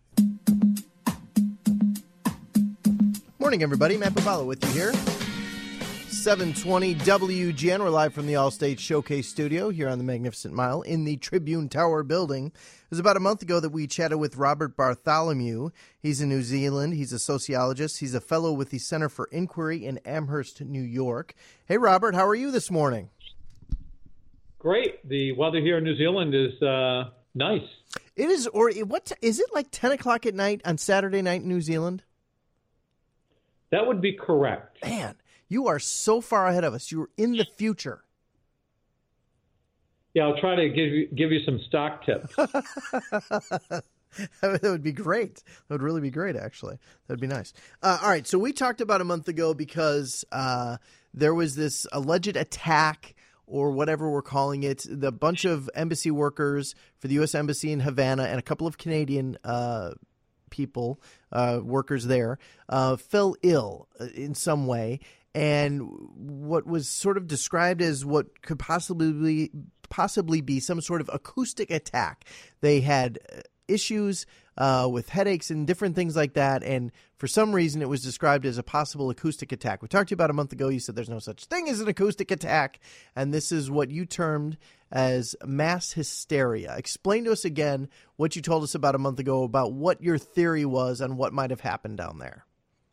Morning, everybody. Matt Bubalo with you here. 720 WGN. We're live from the Allstate Showcase Studio here on the Magnificent Mile in the Tribune Tower building. It was about a month ago that we chatted with Robert Bartholomew. He's in New Zealand. He's a sociologist. He's a fellow with the Center for Inquiry in Amherst, New York. Hey, Robert, how are you this morning? Great. The weather here in New Zealand is nice. It is, or what is it like 10 o'clock at night on Saturday night in New Zealand? That would be correct. Man, you are so far ahead of us. You're in the future. Yeah, I'll try to give you some stock tips. That would be great. That would really be great, actually. That would be nice. All right, so we talked about a month ago because there was this alleged attack or whatever we're calling it. The bunch of embassy workers for the U.S. Embassy in Havana and a couple of Canadian people, workers there, fell ill in some way. And what was sort of described as what could possibly be some sort of acoustic attack. They had issues with headaches and different things like that. And for some reason, it was described as a possible acoustic attack. We talked to you about a month ago. You said there's no such thing as an acoustic attack. And this is what you termed as mass hysteria. Explain to us again what you told us about a month ago about what your theory was on what might have happened down there.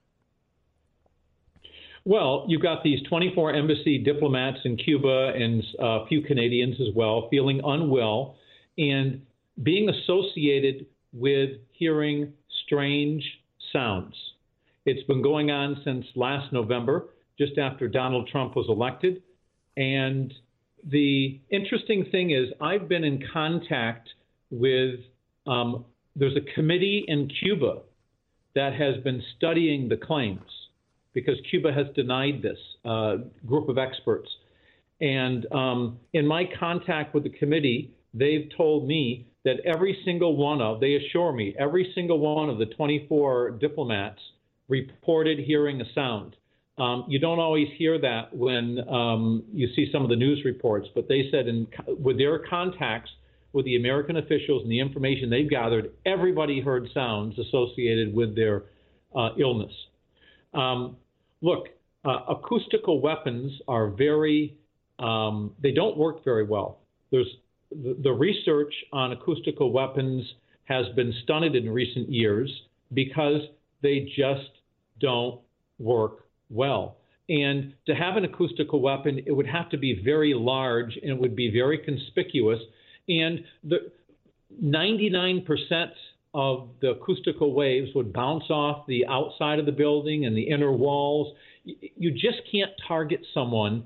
Well, you've got these 24 embassy diplomats in Cuba and a few Canadians as well feeling unwell and being associated with hearing strange sounds. It's been going on since last November, just after Donald Trump was elected. And the interesting thing is I've been in contact with, there's a committee in Cuba that has been studying the claims because Cuba has denied this group of experts. And in my contact with the committee, they've told me that they assure me, every single one of the 24 diplomats reported hearing a sound. You don't always hear that when you see some of the news reports, but they said with their contacts with the American officials and the information they've gathered, everybody heard sounds associated with their illness. Look, acoustical weapons are they don't work very well. The research on acoustical weapons has been stunted in recent years because they just don't work well. And to have an acoustical weapon, it would have to be very large and it would be very conspicuous. And the 99% of the acoustical waves would bounce off the outside of the building and the inner walls. You just can't target someone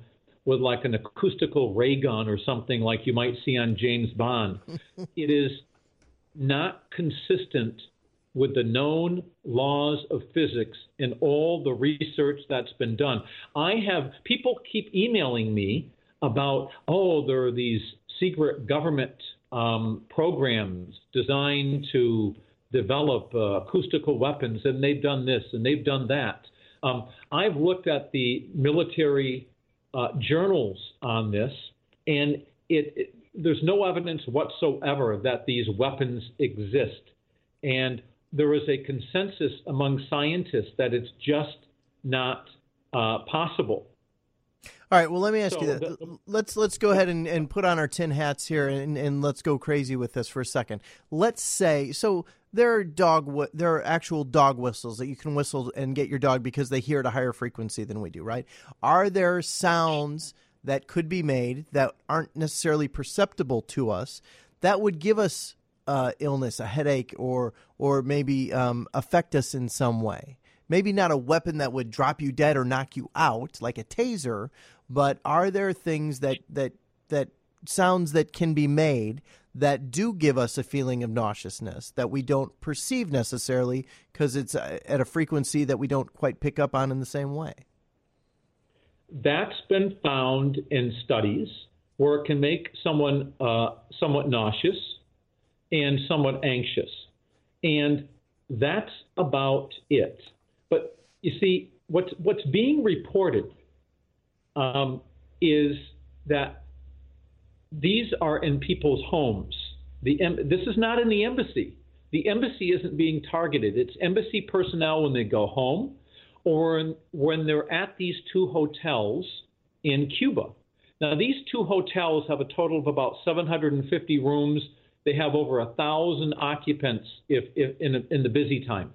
with like an acoustical ray gun or something like you might see on James Bond. It is not consistent with the known laws of physics and all the research that's been done. People keep emailing me about, there are these secret government programs designed to develop acoustical weapons, and they've done this and they've done that. I've looked at the military journals on this, and there's no evidence whatsoever that these weapons exist. And there is a consensus among scientists that it's just not possible. All right. Well, let me ask you that. Let's go ahead and put on our tin hats here, and let's go crazy with this for a second. Let's say there are actual dog whistles that you can whistle and get your dog because they hear at a higher frequency than we do, right? Are there sounds that could be made that aren't necessarily perceptible to us that would give us illness, a headache, or maybe affect us in some way? Maybe not a weapon that would drop you dead or knock you out like a taser, but are there things that sounds that can be made that do give us a feeling of nauseousness that we don't perceive necessarily because it's at a frequency that we don't quite pick up on in the same way? That's been found in studies where it can make someone somewhat nauseous and somewhat anxious. And that's about it. But you see, what's being reported is that these are in people's homes. This is not in the embassy. The embassy isn't being targeted. It's embassy personnel when they go home or when they're at these two hotels in Cuba. Now, these two hotels have a total of about 750 rooms. They have over 1,000 occupants if in the busy time.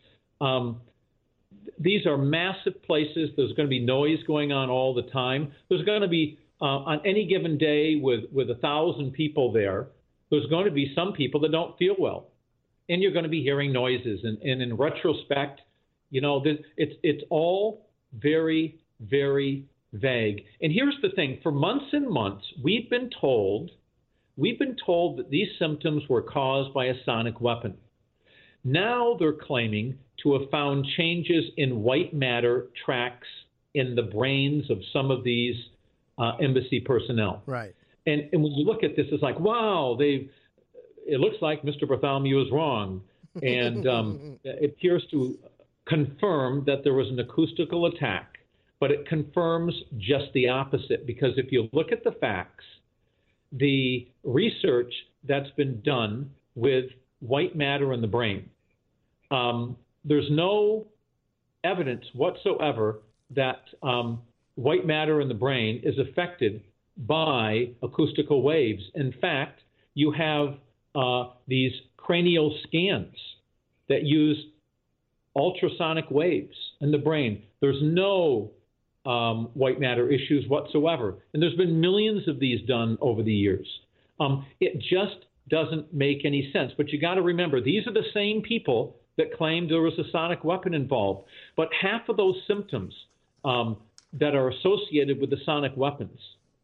These are massive places. There's going to be noise going on all the time. There's going to be, on any given day with 1,000 people there, there's going to be some people that don't feel well. And you're going to be hearing noises. And in retrospect, it's all very, very vague. And here's the thing. For months and months, we've been told that these symptoms were caused by a sonic weapon. Now they're claiming to have found changes in white matter tracks in the brains of some of these embassy personnel. Right. And when you look at this, it's like, wow, it looks like Mr. Bartholomew is wrong. And it appears to confirm that there was an acoustical attack, but it confirms just the opposite. Because if you look at the facts, the research that's been done with white matter in the brain, there's no evidence whatsoever that white matter in the brain is affected by acoustical waves. In fact, you have these cranial scans that use ultrasonic waves in the brain. There's no white matter issues whatsoever. And there's been millions of these done over the years. It just doesn't make any sense. But you got to remember, these are the same people that claimed there was a sonic weapon involved. But half of those symptoms that are associated with the sonic weapons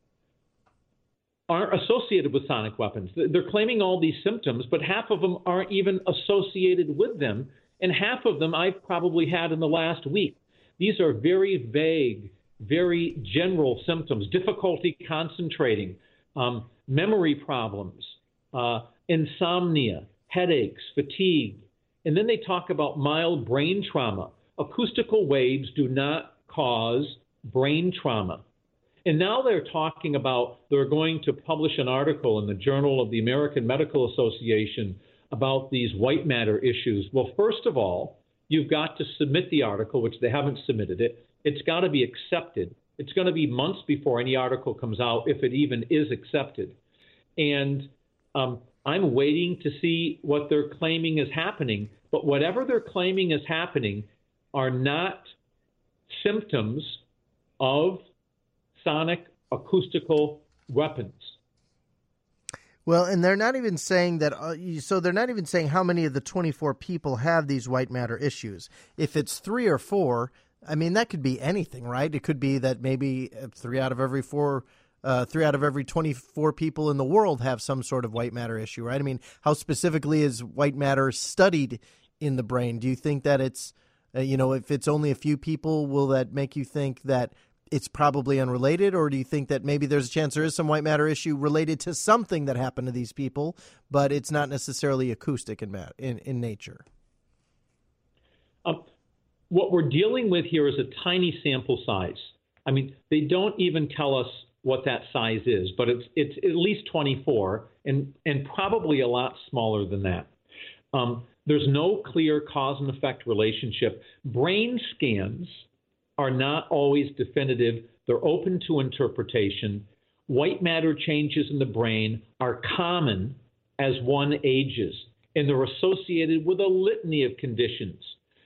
aren't associated with sonic weapons. They're claiming all these symptoms, but half of them aren't even associated with them. And half of them I've probably had in the last week. These are very vague, very general symptoms: difficulty concentrating, memory problems, insomnia, headaches, fatigue. And then they talk about mild brain trauma. Acoustical waves do not cause brain trauma. And now they're talking about, they're going to publish an article in the Journal of the American Medical Association about these white matter issues. Well, first of all, you've got to submit the article, which they haven't submitted it. It's got to be accepted. It's going to be months before any article comes out, if it even is accepted. And I'm waiting to see what they're claiming is happening. But whatever they're claiming is happening are not symptoms of sonic acoustical weapons. Well, and they're not even saying that. So they're not even saying how many of the 24 people have these white matter issues. If it's 3 or 4, I mean, that could be anything, right? It could be that maybe 3 out of every 24 people in the world have some sort of white matter issue, right? I mean, how specifically is white matter studied in the brain? Do you think that it's, if it's only a few people, will that make you think that it's probably unrelated? Or do you think that maybe there's a chance there is some white matter issue related to something that happened to these people, but it's not necessarily acoustic in nature? What we're dealing with here is a tiny sample size. I mean, they don't even tell us what that size is, but it's at least 24 and probably a lot smaller than that. There's no clear cause and effect relationship. Brain scans are not always definitive. They're open to interpretation. White matter changes in the brain are common as one ages, and they're associated with a litany of conditions.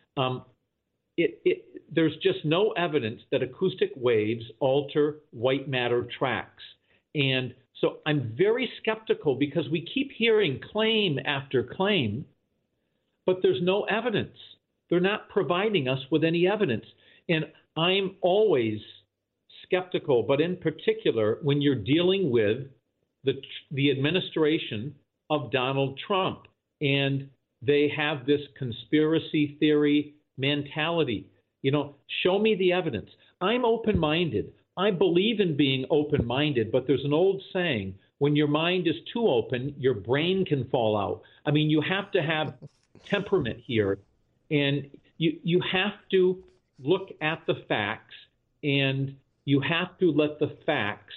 There's just no evidence that acoustic waves alter white matter tracks. And so I'm very skeptical because we keep hearing claim after claim, but there's no evidence. They're not providing us with any evidence. And I'm always skeptical, but in particular, when you're dealing with the administration of Donald Trump, and they have this conspiracy theory mentality. Show me the evidence. I'm open-minded. I believe in being open-minded, but there's an old saying, when your mind is too open, your brain can fall out. I mean, you have to have temperament here, and you have to look at the facts, and you have to let the facts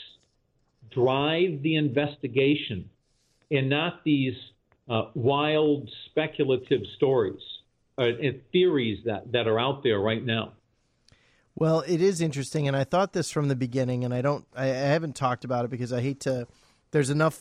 drive the investigation and not these wild speculative stories and theories that are out there right now. Well, it is interesting, and I thought this from the beginning, and I haven't talked about it because I hate to. There's enough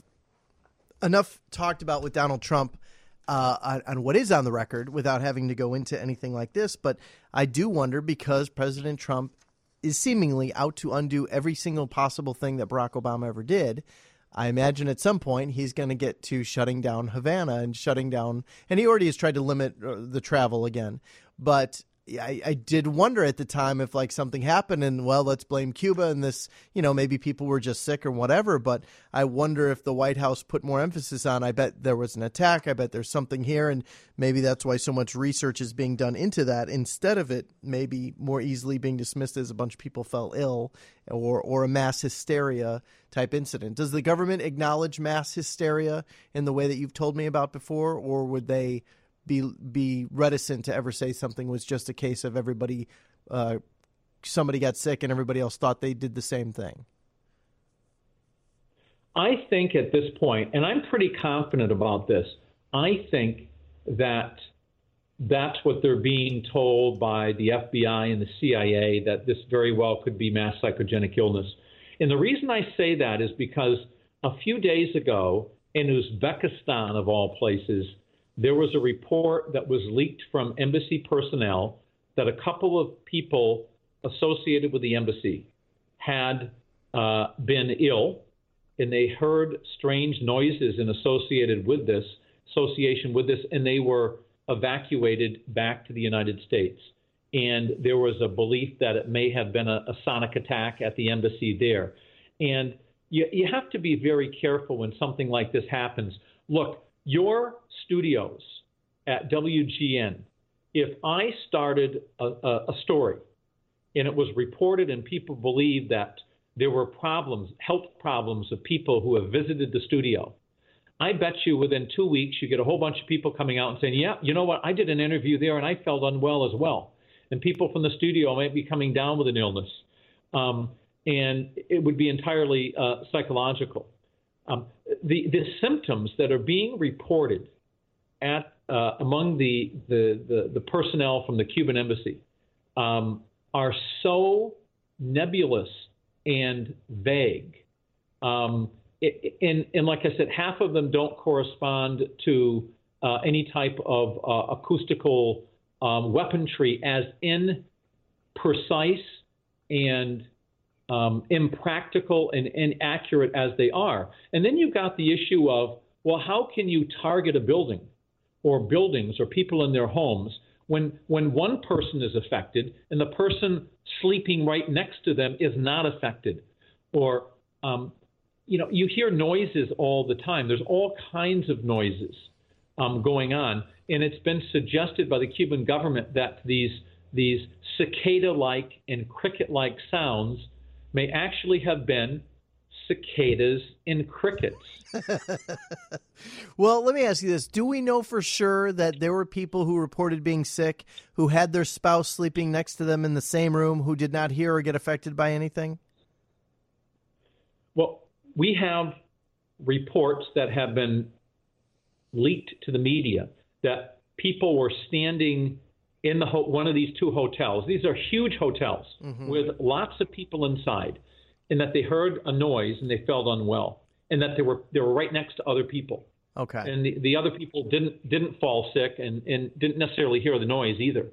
talked about with Donald Trump on what is on the record without having to go into anything like this. But I do wonder, because President Trump is seemingly out to undo every single possible thing that Barack Obama ever did. I imagine at some point he's going to get to shutting down Havana and shutting down, and he already has tried to limit the travel again. But I did wonder at the time if something happened and, well, let's blame Cuba and this, maybe people were just sick or whatever. But I wonder if the White House put more emphasis on, I bet there was an attack. I bet there's something here. And maybe that's why so much research is being done into that, instead of it maybe more easily being dismissed as a bunch of people fell ill or a mass hysteria type incident. Does the government acknowledge mass hysteria in the way that you've told me about before, or would they be reticent to ever say something was just a case of somebody got sick and everybody else thought they did the same thing? I think at this point, and I'm pretty confident about this, I think that that's what they're being told by the FBI and the CIA, that this very well could be mass psychogenic illness. And the reason I say that is because a few days ago in Uzbekistan, of all places, there was a report that was leaked from embassy personnel that a couple of people associated with the embassy had been ill, and they heard strange noises in association with this, and they were evacuated back to the United States. And there was a belief that it may have been a sonic attack at the embassy there. And you have to be very careful when something like this happens. Look, your studios at WGN, if I started a story and it was reported and people believed that there were health problems of people who have visited the studio, I bet you within 2 weeks you get a whole bunch of people coming out and saying, yeah, you know what, I did an interview there and I felt unwell as well. And people from the studio might be coming down with an illness. And it would be entirely psychological. The symptoms that are being reported among the personnel from the Cuban embassy are so nebulous and vague. And like I said, half of them don't correspond to any type of acoustical weaponry, as imprecise and impractical and inaccurate as they are. And then you've got the issue of, well, how can you target a building or buildings or people in their homes when one person is affected and the person sleeping right next to them is not affected. Or, you hear noises all the time. There's all kinds of noises going on. And it's been suggested by the Cuban government that these cicada-like and cricket-like sounds may actually have been cicadas and crickets. Well, let me ask you this. Do we know for sure that there were people who reported being sick who had their spouse sleeping next to them in the same room who did not hear or get affected by anything? Well, we have reports that have been leaked to the media that people were standing in one of these two hotels. These are huge hotels with lots of people inside, and that they heard a noise and they felt unwell, and that they were right next to other people. Okay. And the other people didn't fall sick and didn't necessarily hear the noise either.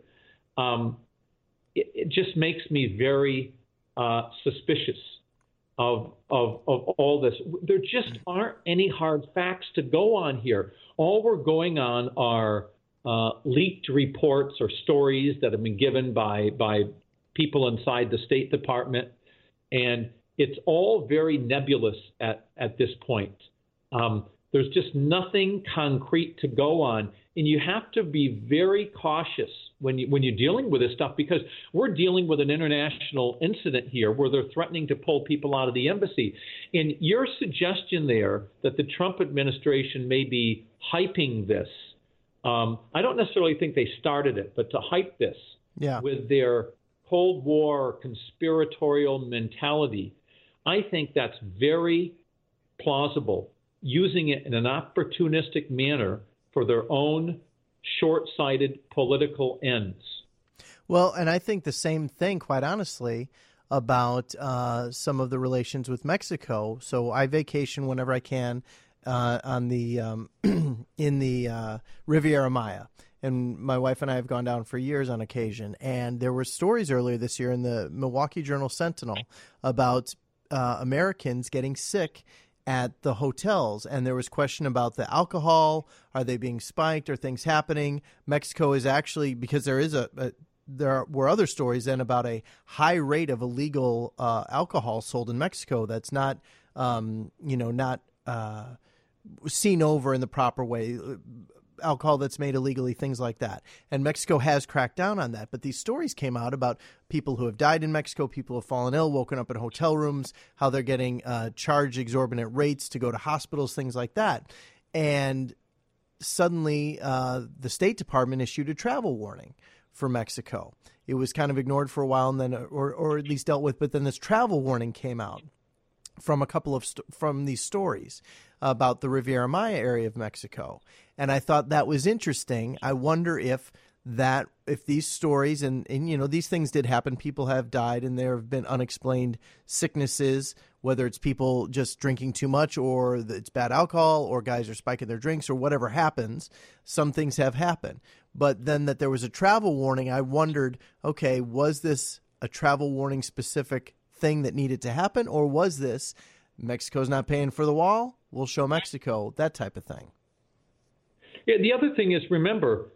It just makes me very suspicious of all this. There just aren't any hard facts to go on here. All we're going on are leaked reports or stories that have been given by people inside the State Department, and it's all very nebulous at this point. There's just nothing concrete to go on, and you have to be very cautious when you're dealing with this stuff, because we're dealing with an international incident here where they're threatening to pull people out of the embassy. And your suggestion there that the Trump administration may be hyping this, I don't necessarily think they started it, but to hype this with their Cold War conspiratorial mentality, I think that's very plausible, using it in an opportunistic manner for their own short-sighted political ends. Well, and I think the same thing, quite honestly, about some of the relations with Mexico. So I vacation whenever I can on the in the Riviera Maya. And my wife and I have gone down for years on occasion. And there were stories earlier this year in the Milwaukee Journal-Sentinel about Americans getting sick at the hotels. And there was question about the alcohol. Are they being spiked? Are things happening? Mexico is actually, because there is there were other stories then about a high rate of illegal alcohol sold in Mexico that's not, not seen over in the proper way. Alcohol that's made illegally, things like that. And Mexico has cracked down on that. But these stories came out about people who have died in Mexico, people who have fallen ill, woken up in hotel rooms, how they're getting charged exorbitant rates to go to hospitals, things like that. And suddenly the State Department issued a travel warning for Mexico. It was kind of ignored for a while and then, or at least dealt with, but then this travel warning came out from a couple of from these stories about the Riviera Maya area of Mexico. And I thought that was interesting. I wonder if these stories and these things did happen, people have died and there have been unexplained sicknesses, whether it's people just drinking too much or it's bad alcohol or guys are spiking their drinks or whatever happens, some things have happened. But then that there was a travel warning, I wondered, okay, was this a travel warning specific thing that needed to happen, or was this Mexico's not paying for the wall, we'll show Mexico, that type of thing? Yeah, the other thing is, remember,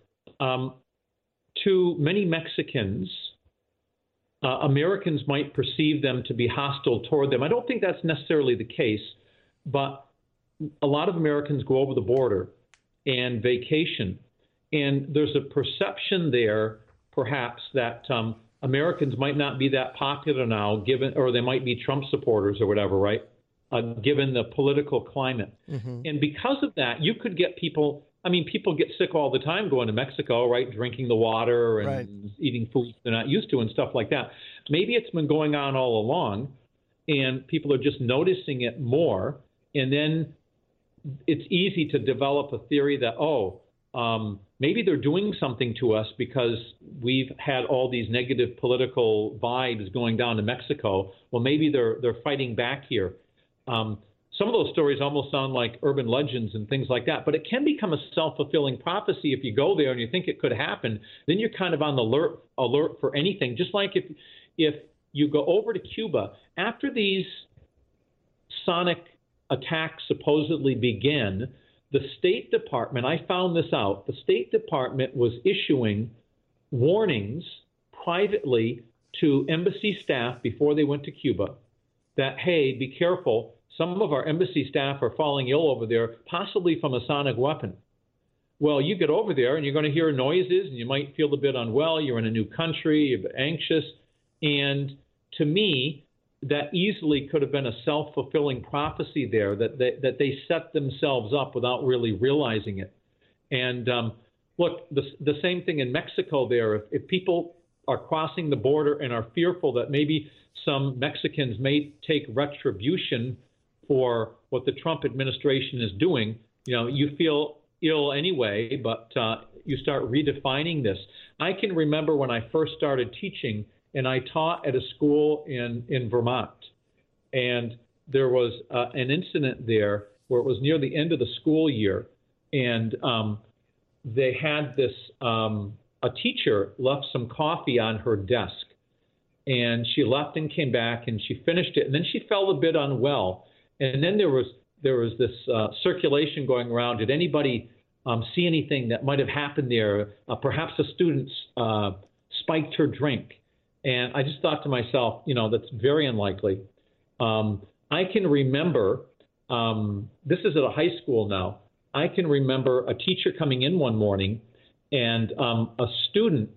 to many Mexicans, Americans might perceive them to be hostile toward them. I don't think that's necessarily the case, but a lot of Americans go over the border and vacation, and there's a perception there, perhaps, that Americans might not be that popular now, or they might be Trump supporters or whatever, right? Given the political climate. Mm-hmm. And because of that, you could get people, people get sick all the time going to Mexico, right? Drinking the water and eating foods they're not used to and stuff like that. Maybe it's been going on all along and people are just noticing it more. And then it's easy to develop a theory that, maybe they're doing something to us because we've had all these negative political vibes going down to Mexico. Well, maybe they're fighting back here. Some of those stories almost sound like urban legends and things like that, but it can become a self-fulfilling prophecy if you go there and you think it could happen. Then you're kind of on the alert for anything. Just like if you go over to Cuba, after these sonic attacks supposedly begin, the State Department, I found this out, the State Department was issuing warnings privately to embassy staff before they went to Cuba that, hey, be careful. Some of our embassy staff are falling ill over there, possibly from a sonic weapon. Well, you get over there and you're going to hear noises and you might feel a bit unwell. You're in a new country, you're a bit anxious. And to me, that easily could have been a self-fulfilling prophecy there, that they set themselves up without really realizing it. And look, the same thing in Mexico there. If people are crossing the border and are fearful that maybe some Mexicans may take retribution for what the Trump administration is doing, you feel ill anyway, but you start redefining this. I can remember when I first started teaching, and I taught at a school in Vermont, and there was an incident there where it was near the end of the school year, and they had this, a teacher left some coffee on her desk, and she left and came back, and she finished it, and then she felt a bit unwell, and then there was this circulation going around. Did anybody see anything that might have happened there? Perhaps a student spiked her drink. And I just thought to myself, that's very unlikely. I can remember, this is at a high school now, I can remember a teacher coming in one morning, and a student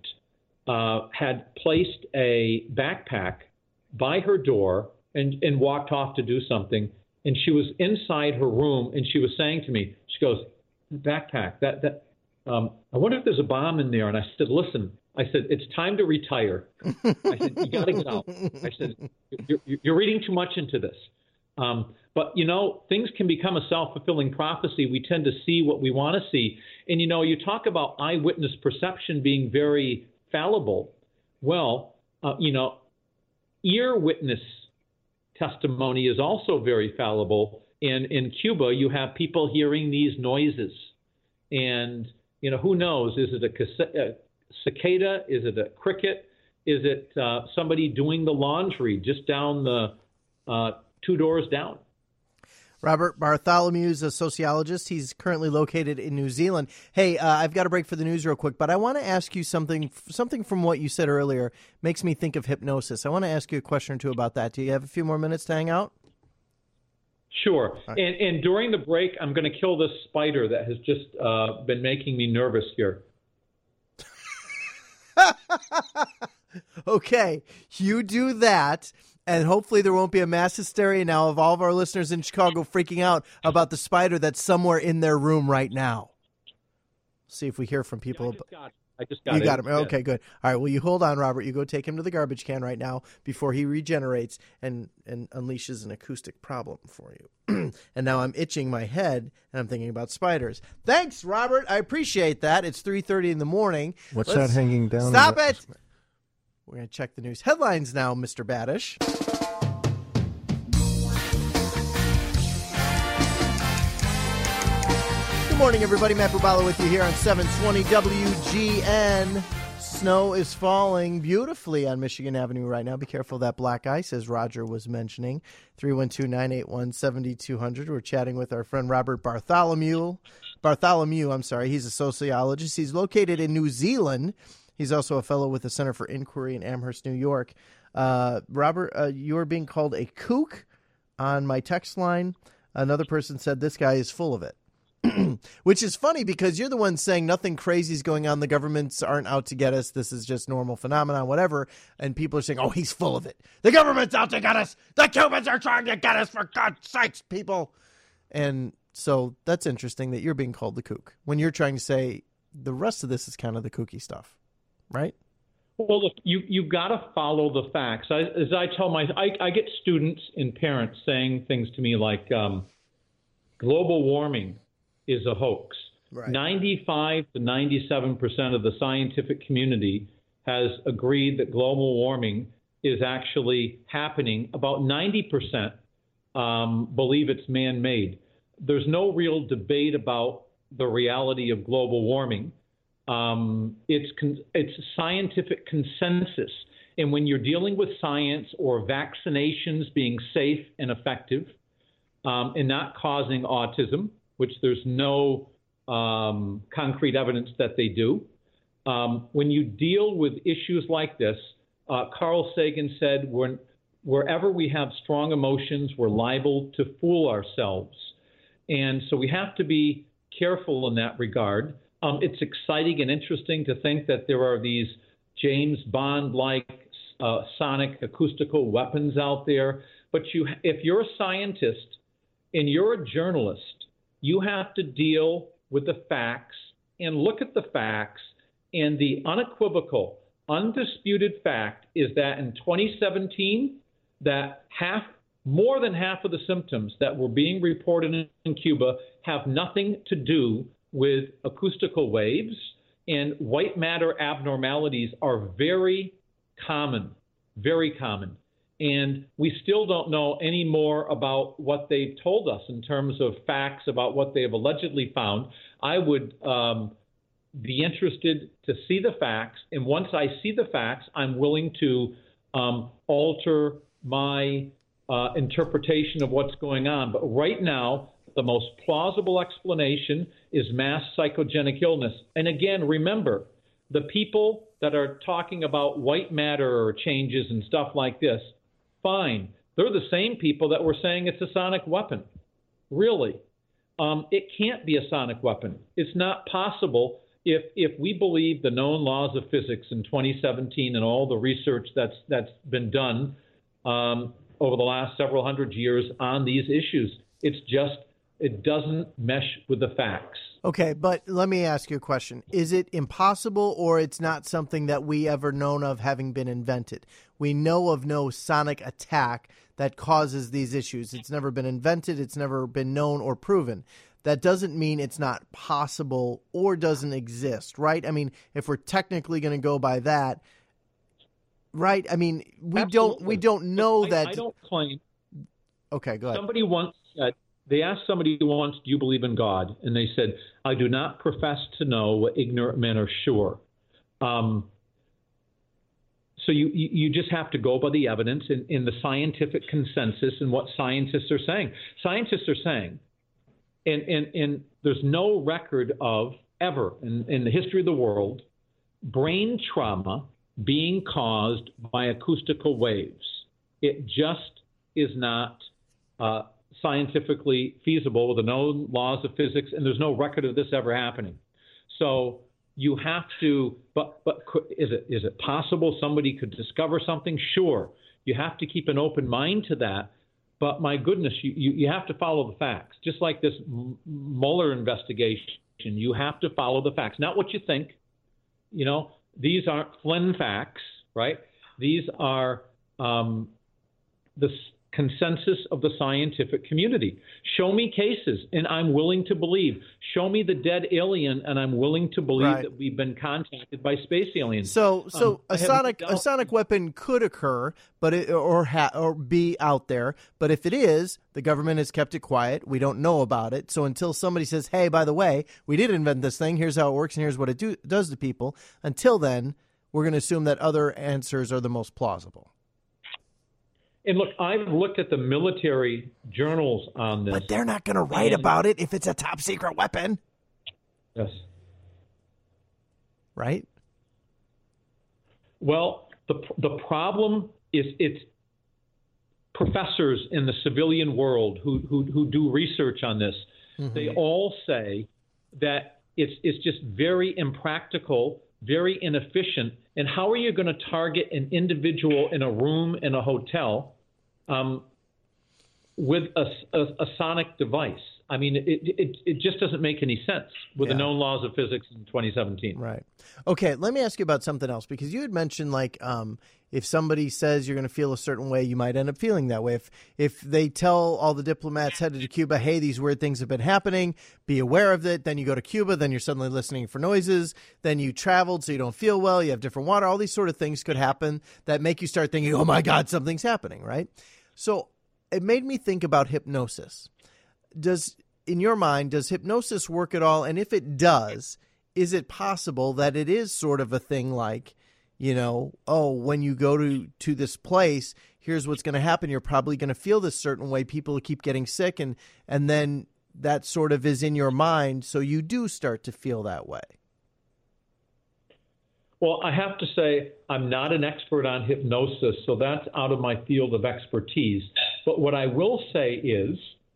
had placed a backpack by her door and walked off to do something. And she was inside her room, and she was saying to me, she goes, backpack, I wonder if there's a bomb in there. And I said, listen, it's time to retire. I said, you got to get out. I said, you're reading too much into this. But, things can become a self-fulfilling prophecy. We tend to see what we want to see. And, you talk about eyewitness perception being very fallible. Well, ear witness testimony is also very fallible. In Cuba, you have people hearing these noises. And, who knows? Is it a cicada? Is it a cricket? Is it somebody doing the laundry just down the 2 doors down? Robert Bartholomew is a sociologist. He's currently located in New Zealand. Hey, I've got to break for the news real quick, but I want to ask you something from what you said earlier makes me think of hypnosis. I want to ask you a question or two about that. Do you have a few more minutes to hang out? Sure. Right. And during the break, I'm going to kill this spider that has just been making me nervous here. Okay, you do that. And hopefully there won't be a mass hysteria now of all of our listeners in Chicago freaking out about the spider that's somewhere in their room right now. See if we hear from people. I just got it. You got him. Okay, good. All right, well, you hold on, Robert. You go take him to the garbage can right now before he regenerates and unleashes an acoustic problem for you. And now I'm itching my head, and I'm thinking about spiders. Thanks, Robert. I appreciate that. It's 3:30 in the morning. What's that hanging down? Stop it. We're going to check the news headlines now, Mr. Badish. Good morning, everybody. Matt Bubala with you here on 720 WGN. Snow is falling beautifully on Michigan Avenue right now. Be careful of that black ice, as Roger was mentioning. 312-981-7200. We're chatting with our friend Robert Bartholomew. He's a sociologist. He's located in New Zealand. He's also a fellow with the Center for Inquiry in Amherst, New York. Robert, you are being called a kook on my text line. Another person said this guy is full of it, which is funny because you're the one saying nothing crazy is going on. The governments aren't out to get us. This is just normal phenomenon, whatever. And people are saying, oh, he's full of it. The government's out to get us. The Cubans are trying to get us, for God's sakes, people. And so that's interesting that you're being called the kook when you're trying to say the rest of this is kind of the kooky stuff. Right? Well, look, you got to follow the facts. I get students and parents saying things to me like, global warming is a hoax. Right. 95 to 97% of the scientific community has agreed that global warming is actually happening. About 90% believe it's man-made. There's no real debate about the reality of global warming. It's scientific consensus. And when you're dealing with science or vaccinations being safe and effective and not causing autism, which there's no concrete evidence that they do, when you deal with issues like this, Carl Sagan said, wherever we have strong emotions, we're liable to fool ourselves. And so we have to be careful in that regard. It's exciting and interesting to think that there are these James Bond-like sonic acoustical weapons out there. But if you're a scientist and you're a journalist, you have to deal with the facts and look at the facts. And the unequivocal, undisputed fact is that in 2017, that more than half of the symptoms that were being reported in Cuba have nothing to do with acoustical waves, and white matter abnormalities are very common, very common. And we still don't know any more about what they've told us in terms of facts about what they have allegedly found. I would be interested to see the facts, and once I see the facts, I'm willing to alter my interpretation of what's going on. But right now, the most plausible explanation is mass psychogenic illness. And again, remember, the people that are talking about white matter changes and stuff like this, fine. They're the same people that were saying it's a sonic weapon. Really. It can't be a sonic weapon. It's not possible. If we believe the known laws of physics in 2017 and all the research that's been done over the last several hundred years on these issues, it doesn't mesh with the facts. Okay, but let me ask you a question. Is it impossible, or it's not something that we ever known of having been invented? We know of no sonic attack that causes these issues. It's never been invented. It's never been known or proven. That doesn't mean it's not possible or doesn't exist, right? I mean, if we're technically going to go by that, right? I mean, we don't know that. I don't claim. Okay, go ahead. Somebody once said, they asked somebody once, do you believe in God? And they said, I do not profess to know what ignorant men are sure. So you just have to go by the evidence in the scientific consensus and what scientists are saying. Scientists are saying, and there's no record of ever in the history of the world, brain trauma being caused by acoustical waves. It just is not scientifically feasible with the known laws of physics, and there's no record of this ever happening. So you have to, but is it possible somebody could discover something? Sure. You have to keep an open mind to that. But my goodness, you have to follow the facts. Just like this Mueller investigation, you have to follow the facts, not what you think. You know, these aren't Flynn facts, right? These are the consensus of the scientific community. Show me cases, and I'm willing to believe. Show me the dead alien, and I'm willing to believe that we've been contacted by space aliens. So a sonic weapon could occur, but or be out there. But if it is, the government has kept it quiet. We don't know about it. So until somebody says, "Hey, by the way, we did invent this thing. Here's how it works, and here's what it does to people," until then, we're going to assume that other answers are the most plausible. And look, I've looked at the military journals on this. But they're not going to write about it if it's a top secret weapon. Yes. Right? Well, the problem is it's professors in the civilian world who do research on this. Mm-hmm. They all say that it's just very impractical, very inefficient. And how are you going to target an individual in a room in a hotel with a sonic device? I mean, it just doesn't make any sense with the known laws of physics in 2017. Right. Okay, let me ask you about something else, because you had mentioned, like, if somebody says you're going to feel a certain way, you might end up feeling that way. If they tell all the diplomats headed to Cuba, hey, these weird things have been happening, be aware of it, then you go to Cuba, then you're suddenly listening for noises, then you traveled so you don't feel well, you have different water, all these sort of things could happen that make you start thinking, oh, my God, something's happening, right? So it made me think about hypnosis. In your mind, does hypnosis work at all? And if it does, is it possible that it is sort of a thing like, you know, oh, when you go to this place, here's what's going to happen. You're probably going to feel this certain way. People keep getting sick, and then that sort of is in your mind, so you do start to feel that way. Well, I have to say I'm not an expert on hypnosis, so that's out of my field of expertise. But what I will say is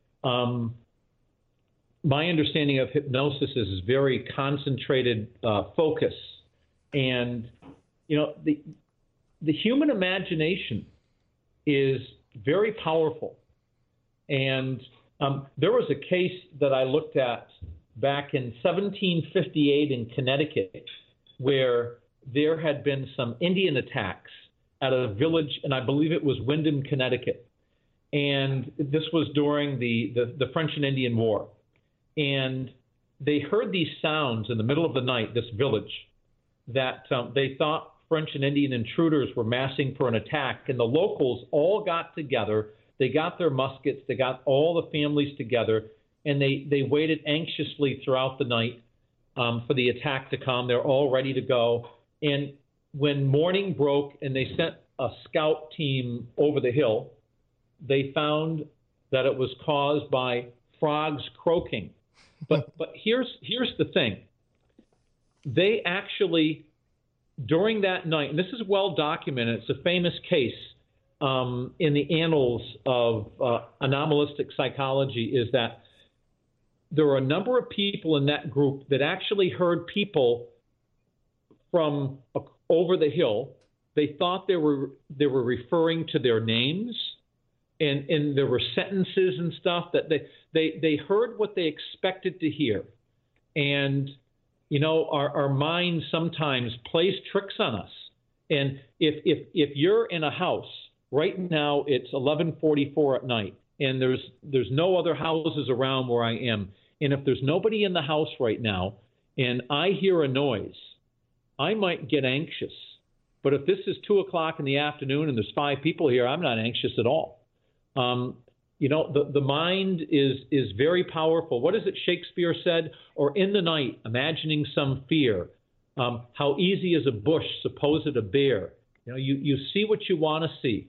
my understanding of hypnosis is very concentrated focus. And, the human imagination is very powerful. And there was a case that I looked at back in 1758 in Connecticut where there had been some Indian attacks at a village, and I believe it was Windham, Connecticut. And this was during the French and Indian War. And they heard these sounds in the middle of the night, this village, that they thought French and Indian intruders were massing for an attack. And the locals all got together. They got their muskets. They got all the families together. And they waited anxiously throughout the night for the attack to come. They're all ready to go. And when morning broke and they sent a scout team over the hill, they found that it was caused by frogs croaking. But here's the thing. They actually, during that night, and this is well documented, it's a famous case in the annals of anomalistic psychology, is that there were a number of people in that group that actually heard people from over the hill. They thought they were referring to their names, and there were sentences and stuff that they heard what they expected to hear. And our mind sometimes plays tricks on us. And if you're in a house right now, it's 11:44 at night, and there's no other houses around where I am. And if there's nobody in the house right now, and I hear a noise, I might get anxious. But if this is 2:00 in the afternoon and there's 5 people here, I'm not anxious at all. The mind is very powerful. What is it Shakespeare said? Or in the night, imagining some fear. How easy is a bush, suppose it a bear. You see what you want to see.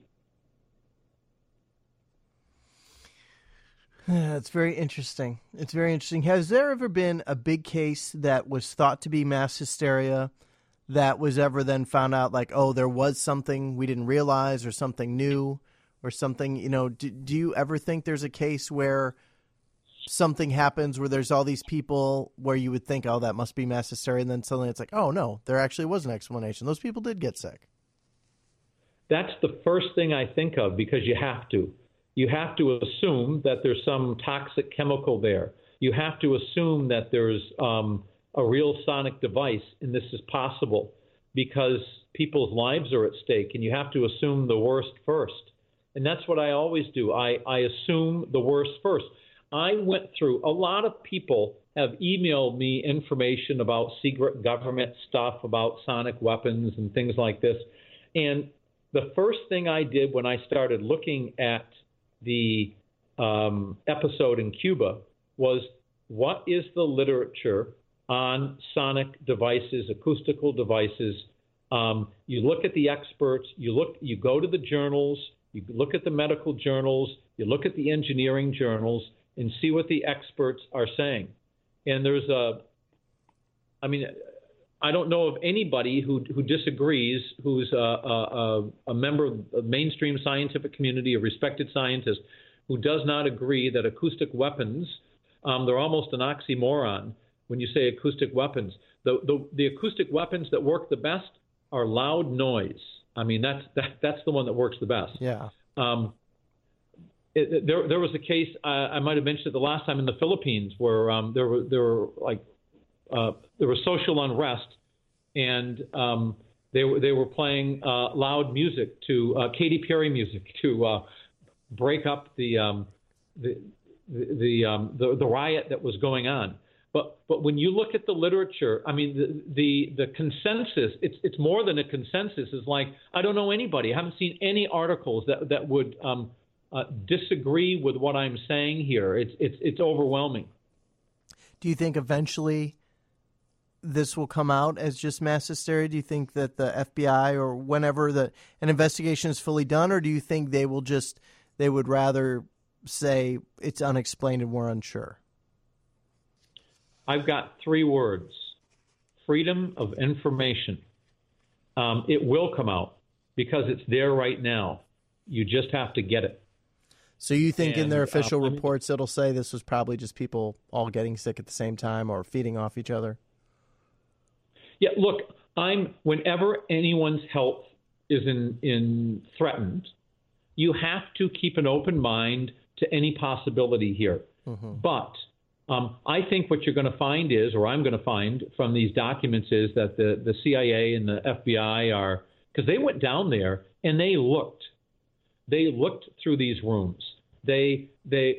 Yeah, it's very interesting. It's very interesting. Has there ever been a big case that was thought to be mass hysteria that was ever then found out like, oh, there was something we didn't realize or something new or something, do you ever think there's a case where something happens where there's all these people where you would think, oh, that must be mass hysteria, and then suddenly it's like, oh, no, there actually was an explanation. Those people did get sick. That's the first thing I think of, because you have to. You have to assume that there's some toxic chemical there. You have to assume that there's a real sonic device, and this is possible because people's lives are at stake, and you have to assume the worst first. And that's what I always do. I assume the worst first. I went through, a lot of people have emailed me information about secret government stuff, about sonic weapons and things like this. And the first thing I did when I started looking at the episode in Cuba was, what is the literature on sonic devices, acoustical devices? You look at the experts, you go to the journals, you look at the medical journals, you look at the engineering journals, and see what the experts are saying. And I don't know of anybody who disagrees, who's a member of the mainstream scientific community, a respected scientist, who does not agree that acoustic weapons, they're almost an oxymoron when you say acoustic weapons. The acoustic weapons that work the best are loud noise. I mean, that's the one that works the best. Yeah. There was a case, I might have mentioned it the last time, in the Philippines where there was social unrest, and they were playing loud music to Katy Perry music to break up the riot that was going on. But when you look at the literature, I mean, the consensus, it's more than a consensus. It's like, I don't know anybody. I haven't seen any articles that would disagree with what I'm saying here. It's overwhelming. Do you think eventually this will come out as just mass hysteria? Do you think that the FBI or whenever an investigation is fully done, or do you think they would rather say it's unexplained and we're unsure? I've got 3 words: freedom of information. it will come out because it's there right now. You just have to get it. So you think in their And, official I mean- reports it'll say this was probably just people all getting sick at the same time or feeding off each other? Yeah, look, whenever anyone's health is in threatened, you have to keep an open mind to any possibility here. But I think what you're going to find is, or I'm going to find from these documents, is that the CIA and the FBI are, because they went down there and they looked through these rooms. They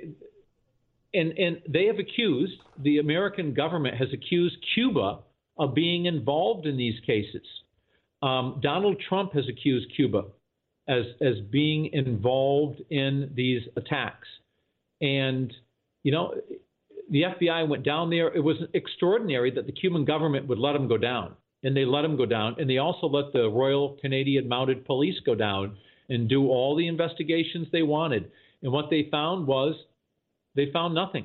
have accused, the American government has accused Cuba of being involved in these cases. Donald Trump has accused Cuba as being involved in these attacks. And, you know, the FBI went down there. It was extraordinary that the Cuban government would let them go down. And they let them go down. And they also let the Royal Canadian Mounted Police go down and do all the investigations they wanted. And what they found was they found nothing.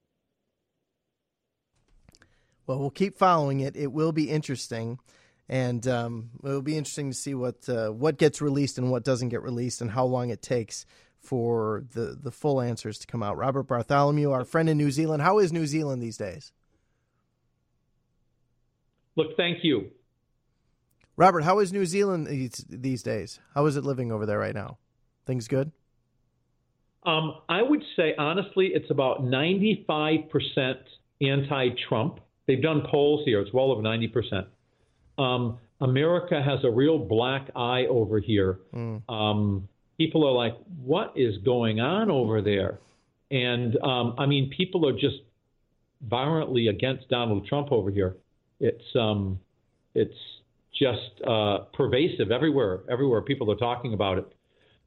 Well, we'll keep following it. It will be interesting. And it will be interesting to see what gets released and what doesn't get released and how long it takes for the full answers to come out. Robert Bartholomew, our friend in New Zealand. How is New Zealand these days? Look, thank you. Robert, how is New Zealand these days? How is it living over there right now? Things good? I would say, honestly, it's about 95% anti-Trump. They've done polls here. It's well over 90%. America has a real black eye over here. People are like, what is going on over there? And, I mean, people are just violently against Donald Trump over here. It's just pervasive everywhere. Everywhere people are talking about it.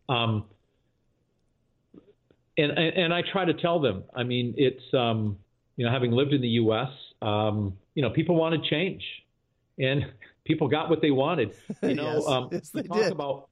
And I try to tell them, I mean, it's, you know, having lived in the U.S., you know, people wanted change. And people got what they wanted. You know, yes, they you talk did. about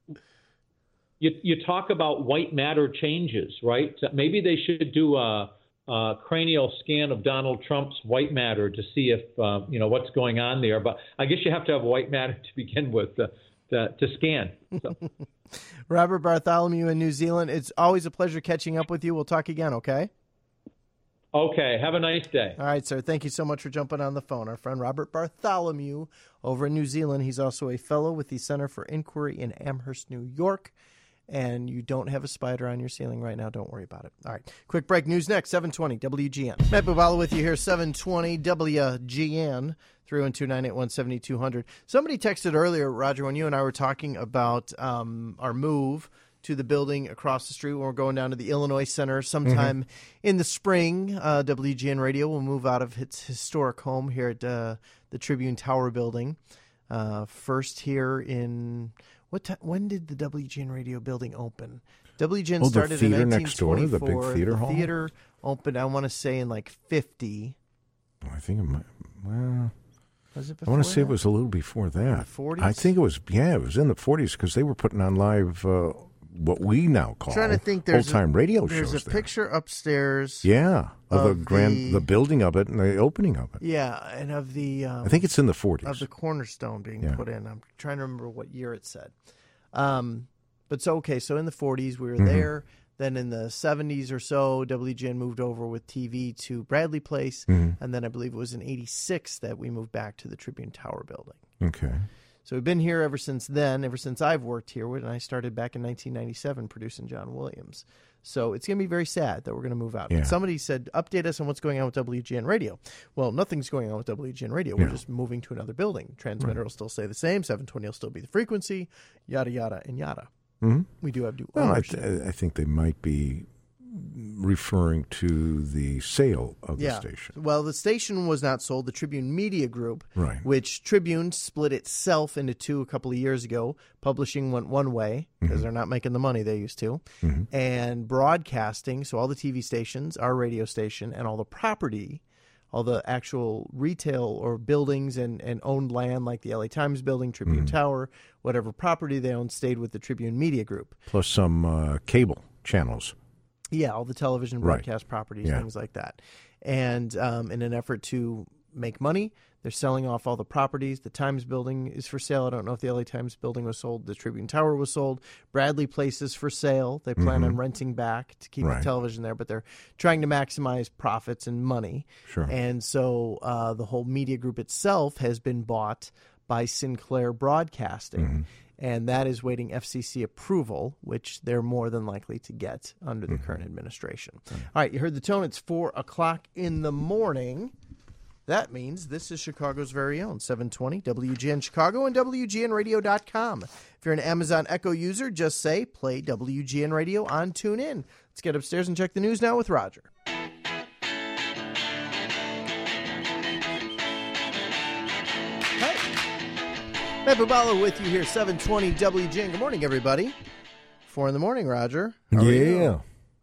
you talk about white matter changes, right? So maybe they should do a cranial scan of Donald Trump's white matter to see if you know what's going on there. But I guess you have to have white matter to begin with to scan. So. Robert Bartholomew in New Zealand. It's always a pleasure catching up with you. We'll talk again, okay? Okay, have a nice day. All right, sir. Thank you so much for jumping on the phone. Our friend Robert Bartholomew over in New Zealand. He's also a fellow with the Center for Inquiry in Amherst, New York. And you don't have a spider on your ceiling right now. Don't worry about it. All right. Quick break. News next. 720 WGN. Matt Bubala with you here. 720 WGN. 312-981-7200. Somebody texted earlier, Roger, when you and I were talking about our move to the building across the street when we're going down to the Illinois Center sometime in the spring. WGN Radio will move out of its historic home here at the Tribune Tower building. First here in when did the WGN Radio building open? WGN started in 1924. Next door, the big theater hall. The theater opened, I want to say, in like 50. I think it might. Well, was it I want before to say that? it was a little before that. 40s? I think it was. Yeah, it was in the 40s because they were putting on live what we now call trying to think. There's old-time radio there's shows. a picture upstairs. Yeah, of the of the building of it and the opening of it. Yeah, and of the I think it's in the 40s. of the cornerstone being Yeah. put in. I'm trying to remember what year it said. But so in the 40s we were there. Then in the 70s or so, WGN moved over with TV to Bradley Place, and then I believe it was in 86 that we moved back to the Tribune Tower building. Okay. So we've been here ever since then, ever since I've worked here, when I started back in 1997 producing John Williams. So it's going to be very sad that we're going to move out. Yeah. But somebody said, update us on what's going on with WGN Radio. Well, nothing's going on with WGN Radio. We're just moving to another building. Transmitter will still stay the same. 720 will still be the frequency, yada, yada, and yada. We do have new ownership. I think they might be referring to the sale of the station. Well, the station was not sold. The Tribune Media Group, Right. which Tribune split itself into two a couple of years ago. Publishing went one way because they're not making the money they used to. And broadcasting, so all the TV stations, our radio station, and all the property, all the actual retail or buildings and owned land like the LA Times building, Tribune Tower, whatever property they owned stayed with the Tribune Media Group. Plus some cable channels. Yeah, all the television Right. broadcast properties, Yeah. things like that. And in an effort to make money. They're selling off all the properties. The Times building is for sale. I don't know if the LA Times building was sold. The Tribune Tower was sold. Bradley Place is for sale. They plan on renting back to keep the television there, but they're trying to maximize profits and money. Sure. And so the whole media group itself has been bought by Sinclair Broadcasting. And that is waiting FCC approval, which they're more than likely to get under the current administration. All right, you heard the tone. It's 4 o'clock in the morning. That means this is Chicago's very own 720 WGN Chicago and WGNradio.com. If you're an Amazon Echo user, just say play WGN Radio on TuneIn. Let's get upstairs and check the news now with Roger. Matt Bubalo with you here, 720 WGN. Good morning, everybody. 4 in the morning, Roger. How are you?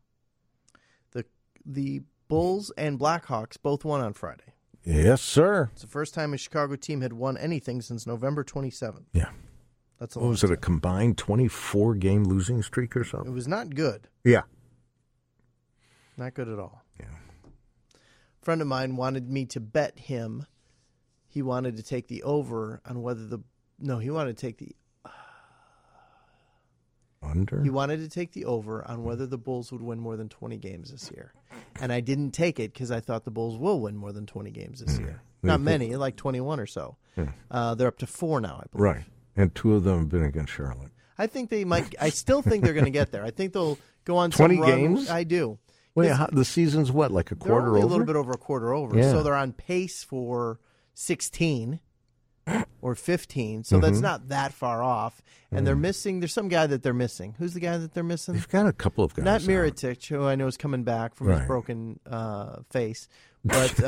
The Bulls and Blackhawks both won on Friday. Yes, sir. It's the first time a Chicago team had won anything since November 27th. Yeah. That's a What was it, a combined 24-game losing streak or something? It was not good. Yeah. Not good at all. Yeah. A friend of mine wanted me to bet him. He wanted to take the over on whether the... No, he wanted to take the... Under? He wanted to take the over on whether the Bulls would win more than 20 games this year. And I didn't take it because I thought the Bulls will win more than 20 games this year. Not many, like 21 or so. They're up to 4 now, I believe. Right. And 2 of them have been against Charlotte. I think they might. I still think they're going to get there. I think they'll go on 20 some run. games? I do. Wait, the season's what, like a quarter only over? A little bit over a quarter over. Yeah. So they're on pace for 16 or 15. So that's not that far off. And they're missing. There's some guy that they're missing. Who's the guy that they're missing? They've got a couple of guys. Not Mirotic, who I know is coming back from his broken face. But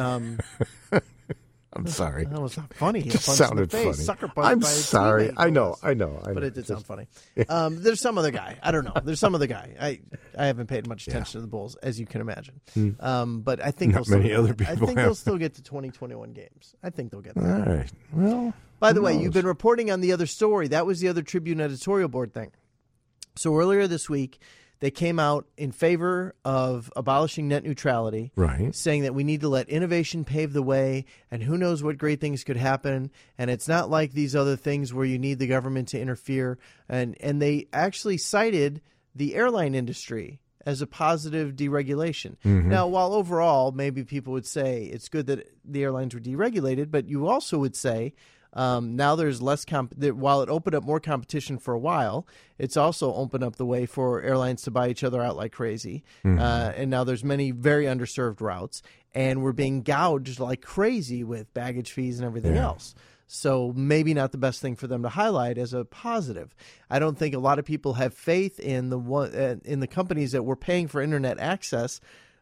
I'm sorry. That was not funny. He It just punched in sounded the face. funny. Sucker punch I'm by a sorry. teammate. I know. But it did sound funny. There's some other guy. I don't know. There's some other guy. I haven't paid much attention to the Bulls, as you can imagine. But I think Not many other people I think have. they'll still get to 2021 games. I think they'll get there. All right. Well, By the way, you've been reporting on the other story. That was the other Tribune editorial board thing. So earlier this week, they came out in favor of abolishing net neutrality, saying that we need to let innovation pave the way, and who knows what great things could happen. And it's not like these other things where you need the government to interfere. And they actually cited the airline industry as a positive deregulation. Now, while overall maybe people would say it's good that the airlines were deregulated, but you also would say now there's less while it opened up more competition for a while, it's also opened up the way for airlines to buy each other out like crazy. And now there's many very underserved routes, and we're being gouged like crazy with baggage fees and everything else. So maybe not the best thing for them to highlight as a positive. I don't think a lot of people have faith in the companies that we're paying for internet access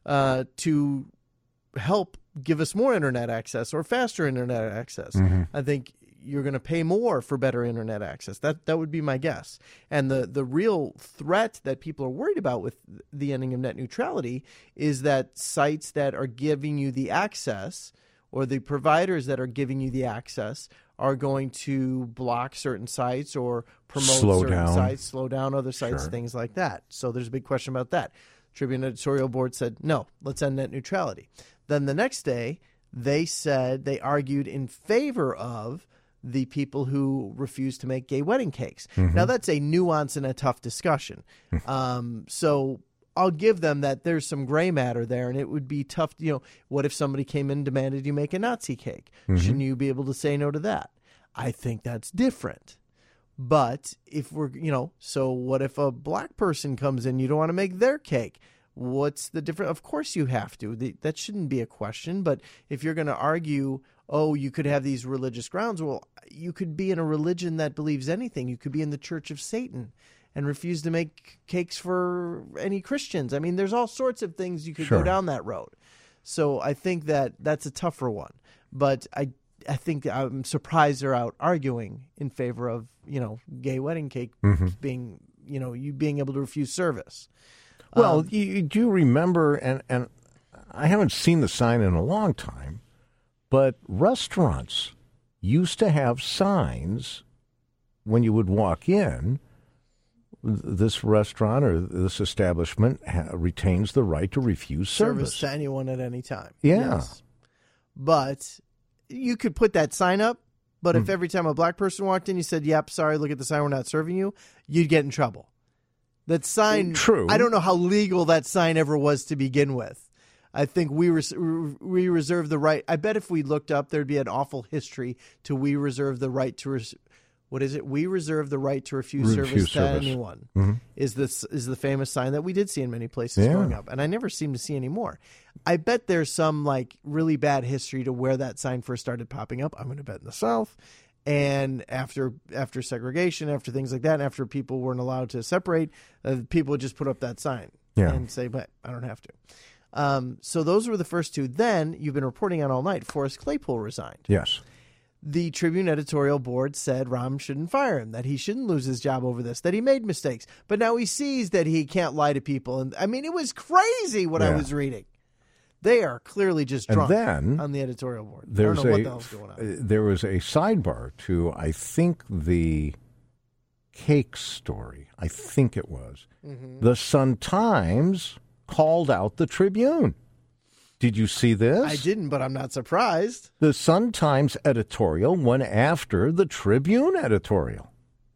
to help give us more internet access or faster internet access. I think you're going to pay more for better internet access. That would be my guess. And the real threat that people are worried about with the ending of net neutrality is that sites that are giving you the access, or the providers that are giving you the access, are going to block certain sites or promote certain sites, slow down other sites, things like that. So there's a big question about that. Tribune editorial board said, no, let's end net neutrality. Then the next day, they argued in favor of the people who refuse to make gay wedding cakes. Now, that's a nuance and a tough discussion. So I'll give them that there's some gray matter there, and it would be tough. What if somebody came in and demanded you make a Nazi cake? Shouldn't you be able to say no to that? I think that's different. But if so what if a black person comes in, you don't want to make their cake? What's the difference? Of course you have to. That shouldn't be a question. But if you're going to argue, you could have these religious grounds, well, you could be in a religion that believes anything. You could be in the Church of Satan and refuse to make cakes for any Christians. I mean, there's all sorts of things you could go down that road. So I think that's a tougher one. But I think I'm surprised they're out arguing in favor of, gay wedding cake being, you being able to refuse service. Well, you do remember, and I haven't seen the sign in a long time, but restaurants used to have signs when you would walk in. This restaurant or this establishment retains the right to refuse service to anyone at any time. Yeah. Yes. But you could put that sign up, but if every time a black person walked in, you said, "Yep, sorry, look at the sign, we're not serving you," you'd get in trouble. That sign, True. I don't know how legal that sign ever was to begin with. I think we reserve the right. I bet if we looked up, there'd be an awful history to we reserve the right to. What is it? We reserve the right to refuse service to anyone. Is the famous sign that we did see in many places growing up, and I never seem to see anymore. I bet there's some like really bad history to where that sign first started popping up. I'm going to bet in the South, and after segregation, after things like that, and after people weren't allowed to separate, people would just put up that sign and say, "But I don't have to." So those were the first two. Then you've been reporting on all night. Forrest Claypool resigned. Yes. The Tribune editorial board said Rahm shouldn't fire him, that he shouldn't lose his job over this, that he made mistakes. But now he sees that he can't lie to people. And I mean, it was crazy what I was reading. They are clearly just drunk on the editorial board. I don't know what the hell's going on. There was a sidebar to, I think, the cake story. I think it was. The Sun-Times called out the Tribune. Did you see this? I didn't, but I'm not surprised. The Sun-Times editorial went after the Tribune editorial.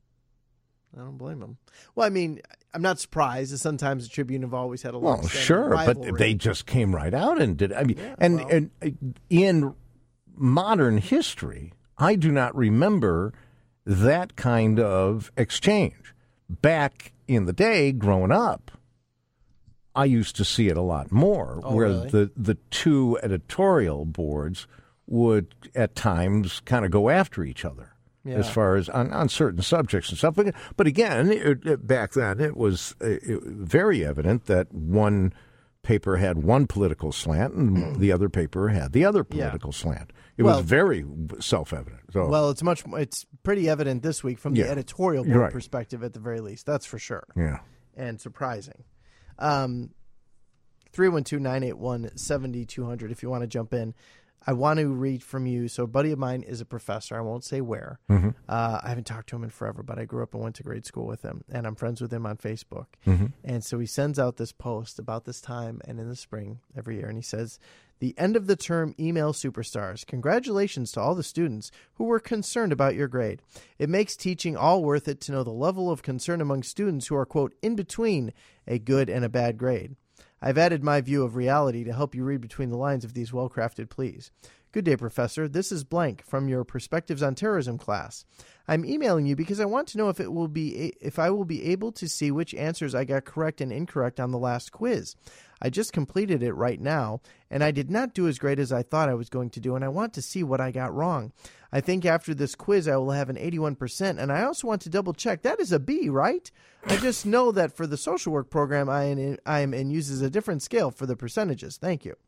I don't blame them. Well, I mean, I'm not surprised. The Sun-Times and Tribune have always had a long rivalry. But they just came right out and did. I mean, and in modern history, I do not remember that kind of exchange. Back in the day, growing up, I used to see it a lot more, where really? the two editorial boards would at times kind of go after each other as far as on certain subjects and stuff. But again, back then it was very evident that one paper had one political slant and the other paper had the other political slant. It was very self-evident. So, well, it's pretty evident this week from the editorial board perspective, at the very least. That's for sure. Yeah, and surprising. 312-981-7200 if you want to jump in. I want to read from you. So a buddy of mine is a professor. I won't say where. I haven't talked to him in forever, but I grew up and went to grade school with him, and I'm friends with him on Facebook. And so he sends out this post about this time and in the spring every year, and he says, "The end of the term email superstars. Congratulations to all the students who were concerned about your grade. It makes teaching all worth it to know the level of concern among students who are, quote, in between a good and a bad grade. I've added my view of reality to help you read between the lines of these well-crafted pleas. Good day, Professor. This is blank from your Perspectives on Terrorism class. I'm emailing you because I want to know if I will be able to see which answers I got correct and incorrect on the last quiz. I just completed it right now, and I did not do as great as I thought I was going to do, and I want to see what I got wrong. I think after this quiz I will have an 81%, and I also want to double-check. That is a B, right? I just know that for the social work program I am in uses a different scale for the percentages. Thank you."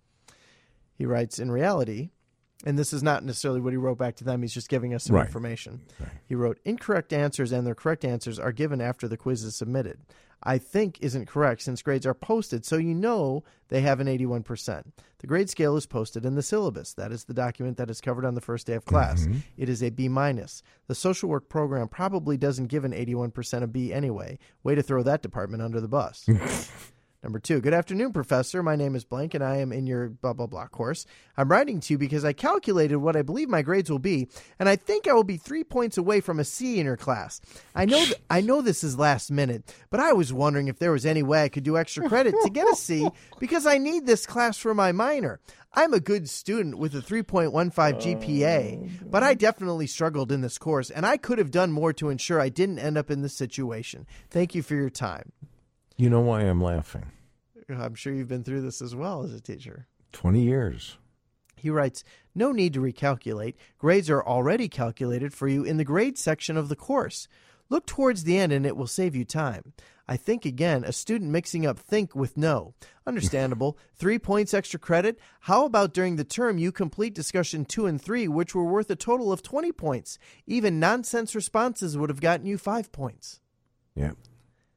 He writes, in reality, and this is not necessarily what he wrote back to them, he's just giving us some information. He wrote, "Incorrect answers and their correct answers are given after the quiz is submitted. I think isn't correct since grades are posted, so you know they have an 81%. The grade scale is posted in the syllabus. That is the document that is covered on the first day of class. It is a B-. The social work program probably doesn't give an 81% a B anyway. Way to throw that department under the bus." Number 2, "Good afternoon, Professor. My name is blank, and I am in your blah, blah, blah course. I'm writing to you because I calculated what I believe my grades will be, and I think I will be 3 points away from a C in your class. I know this is last minute, but I was wondering if there was any way I could do extra credit to get a C because I need this class for my minor. I'm a good student with a 3.15 GPA, but I definitely struggled in this course, and I could have done more to ensure I didn't end up in this situation. Thank you for your time." You know why I'm laughing? I'm sure you've been through this as well as a teacher. 20 years. He writes, "No need to recalculate. Grades are already calculated for you in the grade section of the course. Look towards the end and it will save you time. I think, again, a student mixing up think with know. Understandable. 3 points extra credit. How about during the term you complete discussion 2 and 3, which were worth a total of 20 points. Even nonsense responses would have gotten you 5 points. Yeah.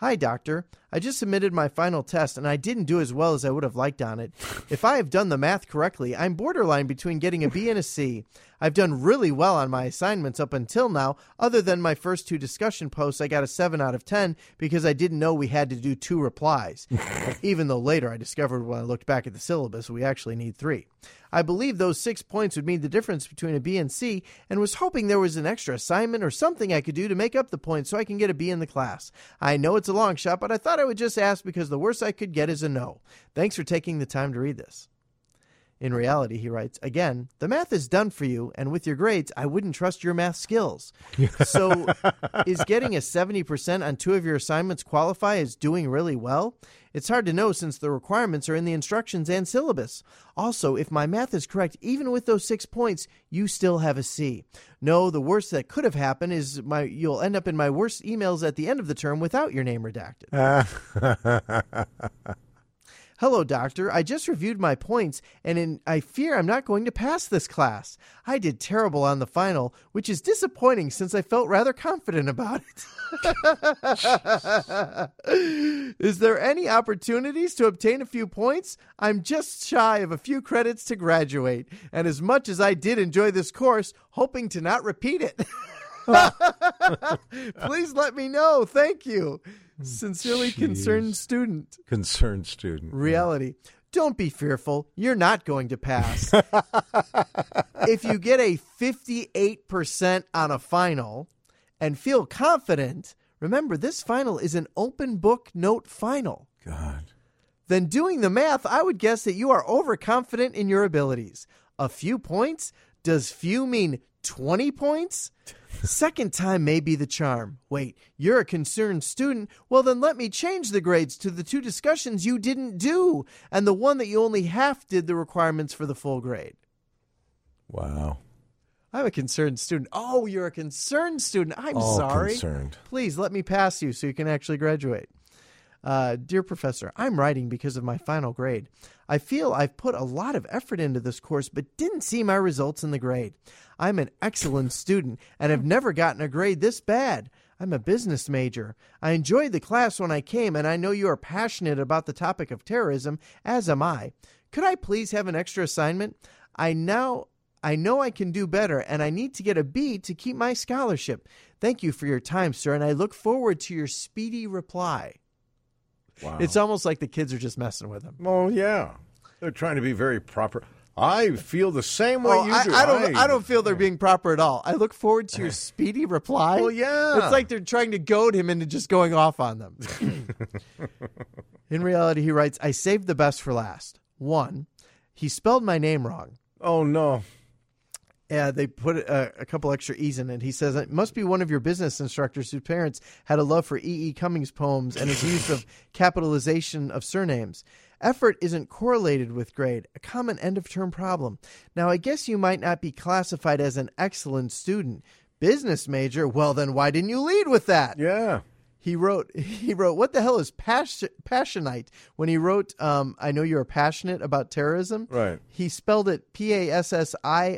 Hi, doctor. I just submitted my final test, and I didn't do as well as I would have liked on it. If I have done the math correctly, I'm borderline between getting a B and a C. I've done really well on my assignments up until now. Other than my first 2 discussion posts, I got a 7 out of 10 because I didn't know we had to do 2 replies. Even though later I discovered when I looked back at the syllabus, we actually need 3. I believe those 6 points would mean the difference between a B and C, and was hoping there was an extra assignment or something I could do to make up the points so I can get a B in the class. I know it's a long shot, but I thought I would just ask because the worst I could get is a no. Thanks for taking the time to read this. In reality, he writes, again, the math is done for you, and with your grades, I wouldn't trust your math skills. So is getting a 70% on 2 of your assignments qualify as doing really well? It's hard to know since the requirements are in the instructions and syllabus. Also, if my math is correct, even with those 6 points, you still have a C. No, the worst that could have happened is you'll end up in my worst emails at the end of the term without your name redacted. Hello, doctor. I just reviewed my points, and I fear I'm not going to pass this class. I did terrible on the final, which is disappointing since I felt rather confident about it. Is there any opportunities to obtain a few points? I'm just shy of a few credits to graduate, and as much as I did enjoy this course, hoping to not repeat it. Please let me know. Thank you. Sincerely, concerned student. Concerned student. Reality. Don't be fearful. You're not going to pass. If you get a 58% on a final and feel confident, remember this final is an open book note final. God. Then doing the math, I would guess that you are overconfident in your abilities. A few points? Does few mean 20 points? Second time may be the charm. Wait, you're a concerned student? Well, then let me change the grades to the 2 discussions you didn't do and the one that you only half did the requirements for the full grade. Wow. I'm a concerned student. Oh, you're a concerned student. I'm All sorry. concerned. Please let me pass you so you can actually graduate. Dear Professor, I'm writing because of my final grade. I feel I've put a lot of effort into this course but didn't see my results in the grade. I'm an excellent student and have never gotten a grade this bad. I'm a business major. I enjoyed the class when I came, and I know you are passionate about the topic of terrorism, as am I. Could I please have an extra assignment? I know I can do better, and I need to get a B to keep my scholarship. Thank you for your time, sir, and I look forward to your speedy reply. Wow. It's almost like the kids are just messing with him. Oh, yeah. They're trying to be very proper. I feel the same way you do. I don't feel they're being proper at all. I look forward to your speedy reply. Well, yeah. It's like they're trying to goad him into just going off on them. In reality, he writes, I saved the best for last. 1, he spelled my name wrong. Oh, no. Yeah, they put a couple extra E's in it. He says, it must be one of your business instructors whose parents had a love for E.E. Cummings poems and his use of capitalization of surnames. Effort isn't correlated with grade, a common end-of-term problem. Now, I guess you might not be classified as an excellent student. Business major? Well, then why didn't you lead with that? Yeah. He wrote, what the hell is passionite? When he wrote, I know you're passionate about terrorism. Right. He spelled it Passionite.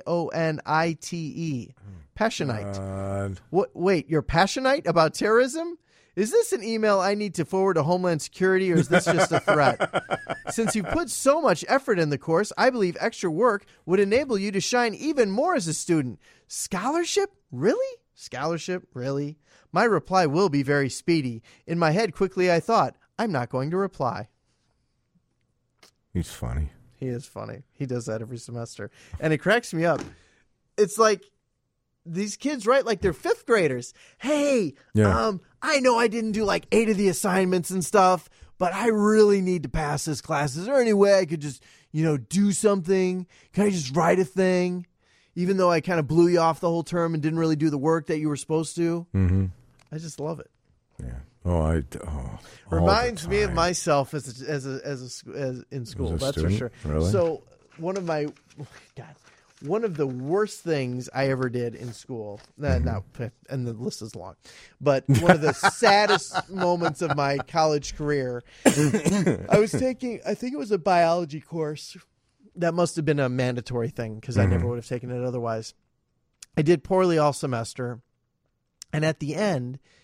Passionite. What? Wait, you're passionate about terrorism? Is this an email I need to forward to Homeland Security, or is this just a threat? Since you put so much effort in the course, I believe extra work would enable you to shine even more as a student. Scholarship? Really? Scholarship? Really? My reply will be very speedy. In my head, quickly I thought, I'm not going to reply. He's funny. He is funny. He does that every semester. And it cracks me up. It's like these kids write like they're 5th graders. Hey, I know I didn't do like 8 of the assignments and stuff, but I really need to pass this class. Is there any way I could just, do something? Can I just write a thing? Even though I kind of blew you off the whole term and didn't really do the work that you were supposed to. Mm-hmm. I just love it. Yeah. Reminds me of myself as in school. That's student? for sure. Really? So one of the worst things I ever did in school. And the list is long, but one of the saddest moments of my college career. I was taking, I think it was a biology course. That must have been a mandatory thing because I never would have taken it otherwise. I did poorly all semester. And at the end,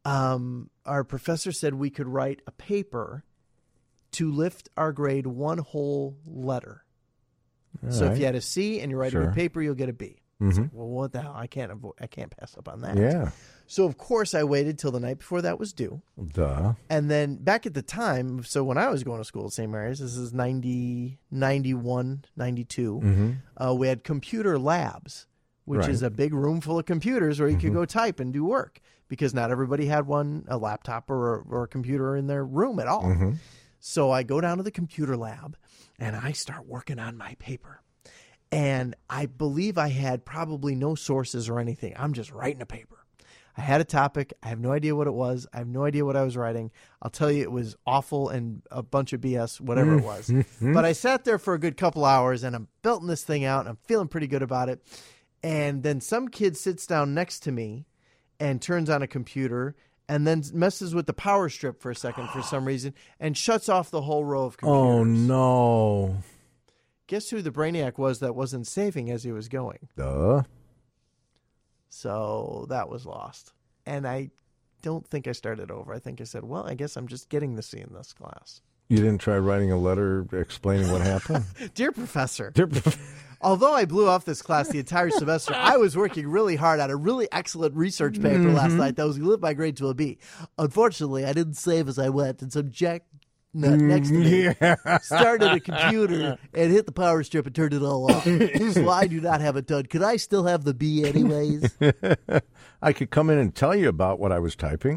our professor said we could write a paper to lift our grade one whole letter. So if you had a C and you're writing a paper, you'll get a B. It's like, well, what the hell? I can't pass up on that. Yeah. So, of course, I waited till the night before that was due. Duh. And then back at the time, so when I was going to school at St. Mary's, this is 90, 91, 92, we had computer labs, which is a big room full of computers where you could go type and do work because not everybody had a laptop or a computer in their room at all. So I go down to the computer lab and I start working on my paper. And I believe I had probably no sources or anything. I'm just writing a paper. I had a topic. I have no idea what it was. I have no idea what I was writing. I'll tell you, it was awful and a bunch of BS, whatever it was. But I sat there for a good couple hours, and I'm belting this thing out, and I'm feeling pretty good about it. And then some kid sits down next to me and turns on a computer and then messes with the power strip for a second for some reason and shuts off the whole row of computers. Oh, no. Guess who the brainiac was that wasn't saving as he was going? Duh. So that was lost. And I don't think I started over. I think I said, well, I guess I'm just getting the C in this class. You didn't try writing a letter explaining what happened? Dear Professor, although I blew off this class the entire semester, I was working really hard on a really excellent research paper last night that was going to lift my grade to a B. Unfortunately, I didn't save as I went, and some jack nut next to me started a computer and hit the power strip and turned it all off. So I do not have it done. Could I still have the B anyways? I could come in and tell you about what I was typing.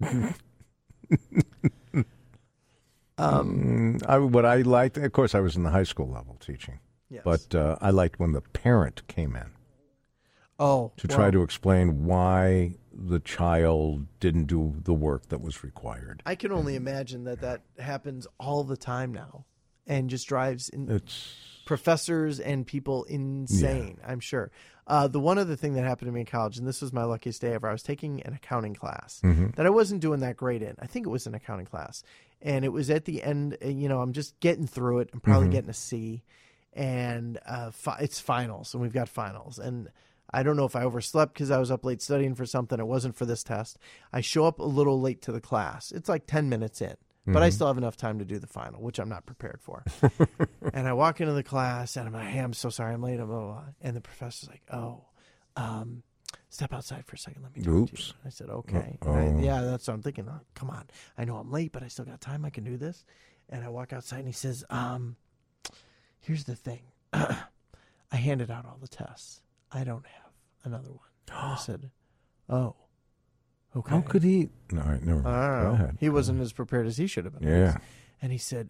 What I liked, of course, I was in the high school level teaching. Yes. But I liked when the parent came in. To try to explain why the child didn't do the work that was required. I can only imagine that happens all the time now and just drives professors and people insane, I'm sure. The one other thing that happened to me in college, and this was my luckiest day ever, I was taking an accounting class that I wasn't doing that great in. I think it was an accounting class. And it was at the end, I'm just getting through it. I'm probably getting a C. And it's finals, and we've got finals. And I don't know if I overslept because I was up late studying for something. It wasn't for this test. I show up a little late to the class. It's like 10 minutes in, but I still have enough time to do the final, which I'm not prepared for. And I walk into the class, and I'm like, hey, I'm so sorry I'm late. Blah, blah, blah. And the professor's like, step outside for a second. Let me talk to you. I said, okay. Yeah, that's what I'm thinking. Oh, come on. I know I'm late, but I still got time. I can do this. And I walk outside, and he says, here's the thing. I handed out all the tests. I don't have another one. I said, oh, okay. How could he? No, all right, never mind. I don't know. Go ahead. He wasn't as prepared as he should have been. Yeah. And he said,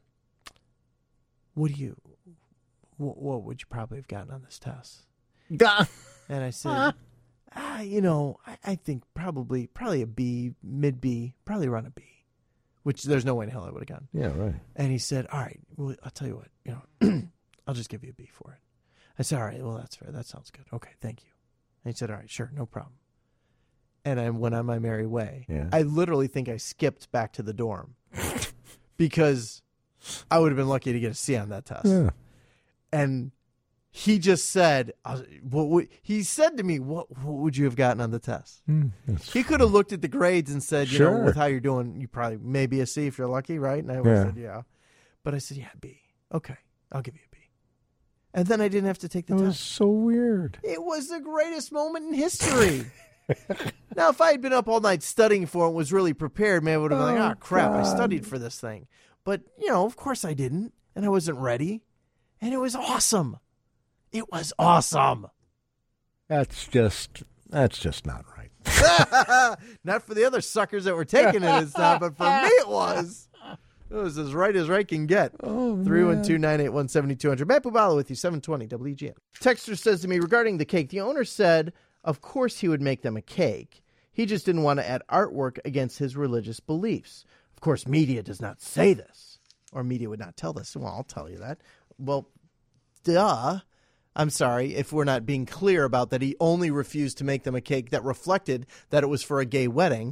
what would you probably have gotten on this test? And I said, I think probably a B, mid B, probably around a B, which there's no way in hell I would have gotten. Yeah, right. And he said, all right, well, I'll tell you what, I'll just give you a B for it. I said, all right, well, that's fair. That sounds good. Okay, thank you. And he said, all right, sure, no problem. And I went on my merry way. Yeah. I literally think I skipped back to the dorm because I would have been lucky to get a C on that test. Yeah. And he just said, he said to me, what would you have gotten on the test? He could have looked at the grades and said, Sure. with how you're doing, you probably maybe a C if you're lucky, right? And I would have said, yeah. But I said, yeah, B. Okay, I'll give you a B. And then I didn't have to take the That test. was so weird. It was the greatest moment in history. Now, if I had been up all night studying for it and was really prepared, man, I would have been like, crap, I studied for this thing. But, of course I didn't, and I wasn't ready. And it was awesome. It was awesome. That's just not right. Not for the other suckers that were taking it this time, but for me it was. It was as right can get. 312-981-7200. Matt Bubala with you, 720 WGN. Texter says to me, regarding the cake, the owner said, of course he would make them a cake. He just didn't want to add artwork against his religious beliefs. Of course, media does not say this, or media would not tell this. Well, I'll tell you that. Well, duh. I'm sorry if we're not being clear about that he only refused to make them a cake that reflected that it was for a gay wedding.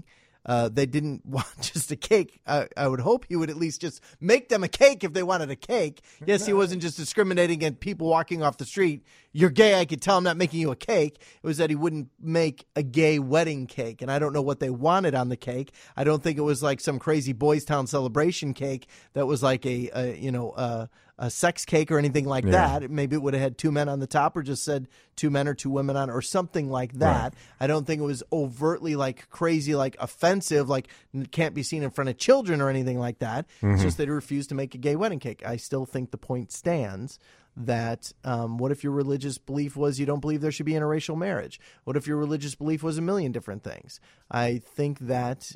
they didn't want just a cake. I would hope he would at least just make them a cake if they wanted a cake. Yes, he wasn't just discriminating against people walking off the street. You're gay, I could tell I'm not making you a cake. It was that he wouldn't make a gay wedding cake, and I don't know what they wanted on the cake. I don't think it was like some crazy Boys Town celebration cake that was like a sex cake or anything like that. Maybe it would have had 2 men on the top or just said 2 men or 2 women on or something like that. Right. I don't think it was overtly like crazy, like offensive, like can't be seen in front of children or anything like that. It's just they refused to make a gay wedding cake. I still think the point stands that what if your religious belief was you don't believe there should be interracial marriage? What if your religious belief was a million different things? I think that,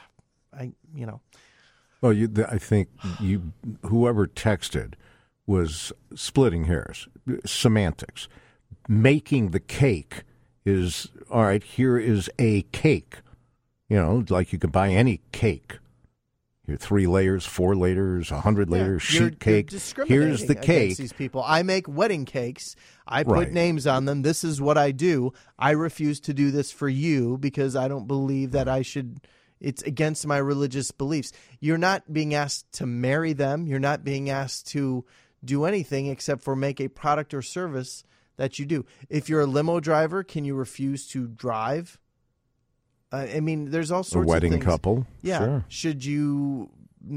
Well, I think whoever texted was splitting hairs, semantics. Making the cake is, all right, here is a cake. Like you could buy any cake. Here, 3 layers, 4 layers, 100 layers, sheet cake. Here's the cake. These people. I make wedding cakes. I put names on them. This is what I do. I refuse to do this for you because I don't believe that I should. It's against my religious beliefs. You're not being asked to marry them. You're not being asked to do anything except for make a product or service that you do. If you're a limo driver, can you refuse to drive? I mean, there's all sorts of things. A wedding couple? Yeah. Sure.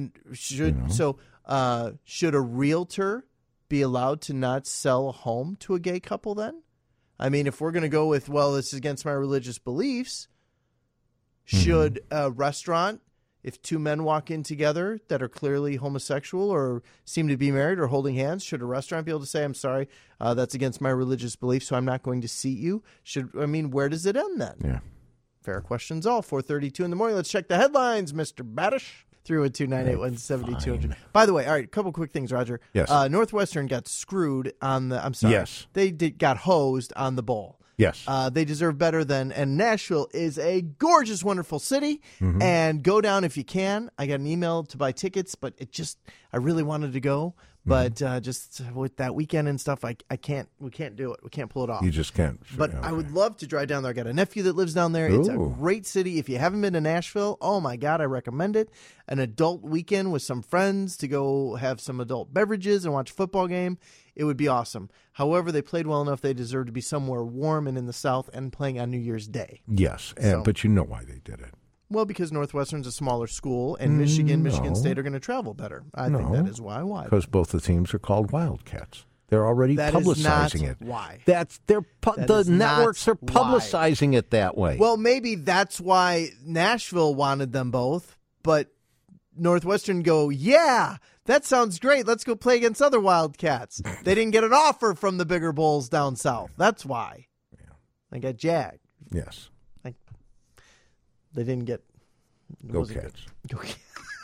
Should a realtor be allowed to not sell a home to a gay couple then? I mean, if we're going to go with, well, this is against my religious beliefs, should a restaurant, if 2 men walk in together that are clearly homosexual or seem to be married or holding hands, should a restaurant be able to say, I'm sorry, that's against my religious beliefs, so I'm not going to seat you? Where does it end then? Yeah. Fair questions all. 4:32 in the morning. Let's check the headlines, Mr. Badish. 312-981-7200. By the way, all right, a couple quick things, Roger. Yes. Northwestern got screwed on the, I'm sorry. Yes. They got hosed on the bowl. Yes. They deserve better than, and Nashville is a gorgeous, wonderful city, and go down if you can. I got an email to buy tickets, but I really wanted to go, but just with that weekend and stuff, we can't do it. We can't pull it off. You just can't. But I would love to drive down there. I got a nephew that lives down there. It's a great city. If you haven't been to Nashville, oh my God, I recommend it. An adult weekend with some friends to go have some adult beverages and watch a football game. It would be awesome. However, they played well enough. They deserve to be somewhere warm and in the South and playing on New Year's Day. Yes, but you know why they did it. Well, because Northwestern's a smaller school, and Michigan State are going to travel better. I think that is why. Why? Because both the teams are called Wildcats. They're already publicizing it. Why? The networks are publicizing it that way. Well, maybe that's why Nashville wanted them both, but Northwestern go, yeah, that sounds great. Let's go play against other Wildcats. They didn't get an offer from the bigger bowls down south. That's why. Yeah. They got jagged. Yes. They didn't get. Go Cats. Go Cats.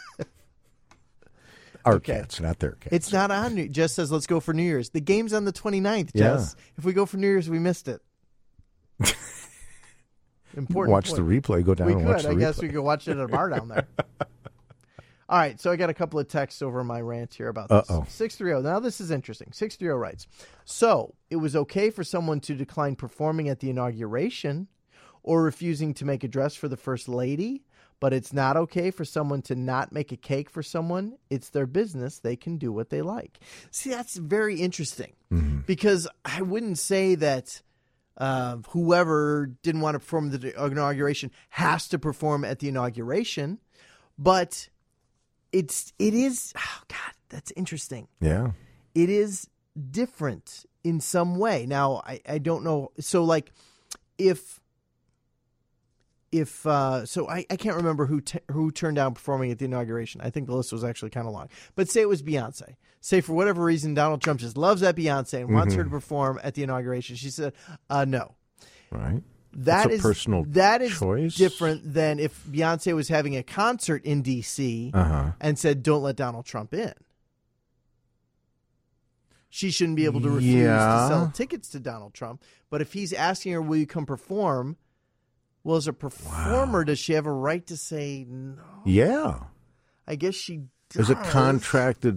Our cats, not their cats. It's not on. Jess says, let's go for New Year's. The game's on the 29th, Jess. Yeah. If we go for New Year's, we missed it. Important. Watch the replay. Go down and watch the replay. I guess we could watch it at a bar down there. All right, so I got a couple of texts over my rant here about this. 630. Now, this is interesting. 630 writes, so it was okay for someone to decline performing at the inauguration or refusing to make a dress for the First Lady, but it's not okay for someone to not make a cake for someone. It's their business. They can do what they like. See, that's very interesting because I wouldn't say that whoever didn't want to perform at the inauguration has to perform at the inauguration, but it is, oh God, that's interesting. Yeah. It is different in some way. Now, I don't know. So like so I can't remember who turned down performing at the inauguration. I think the list was actually kind of long. But say it was Beyonce. Say for whatever reason Donald Trump just loves that Beyonce and wants her to perform at the inauguration. She said, no. Right. That is personal choice. Different than if Beyonce was having a concert in D.C. And said, don't let Donald Trump in. She shouldn't be able to refuse to sell tickets to Donald Trump. But if he's asking her, will you come perform? Well, as a performer, does she have a right to say no? Yeah. I guess she does. As a contracted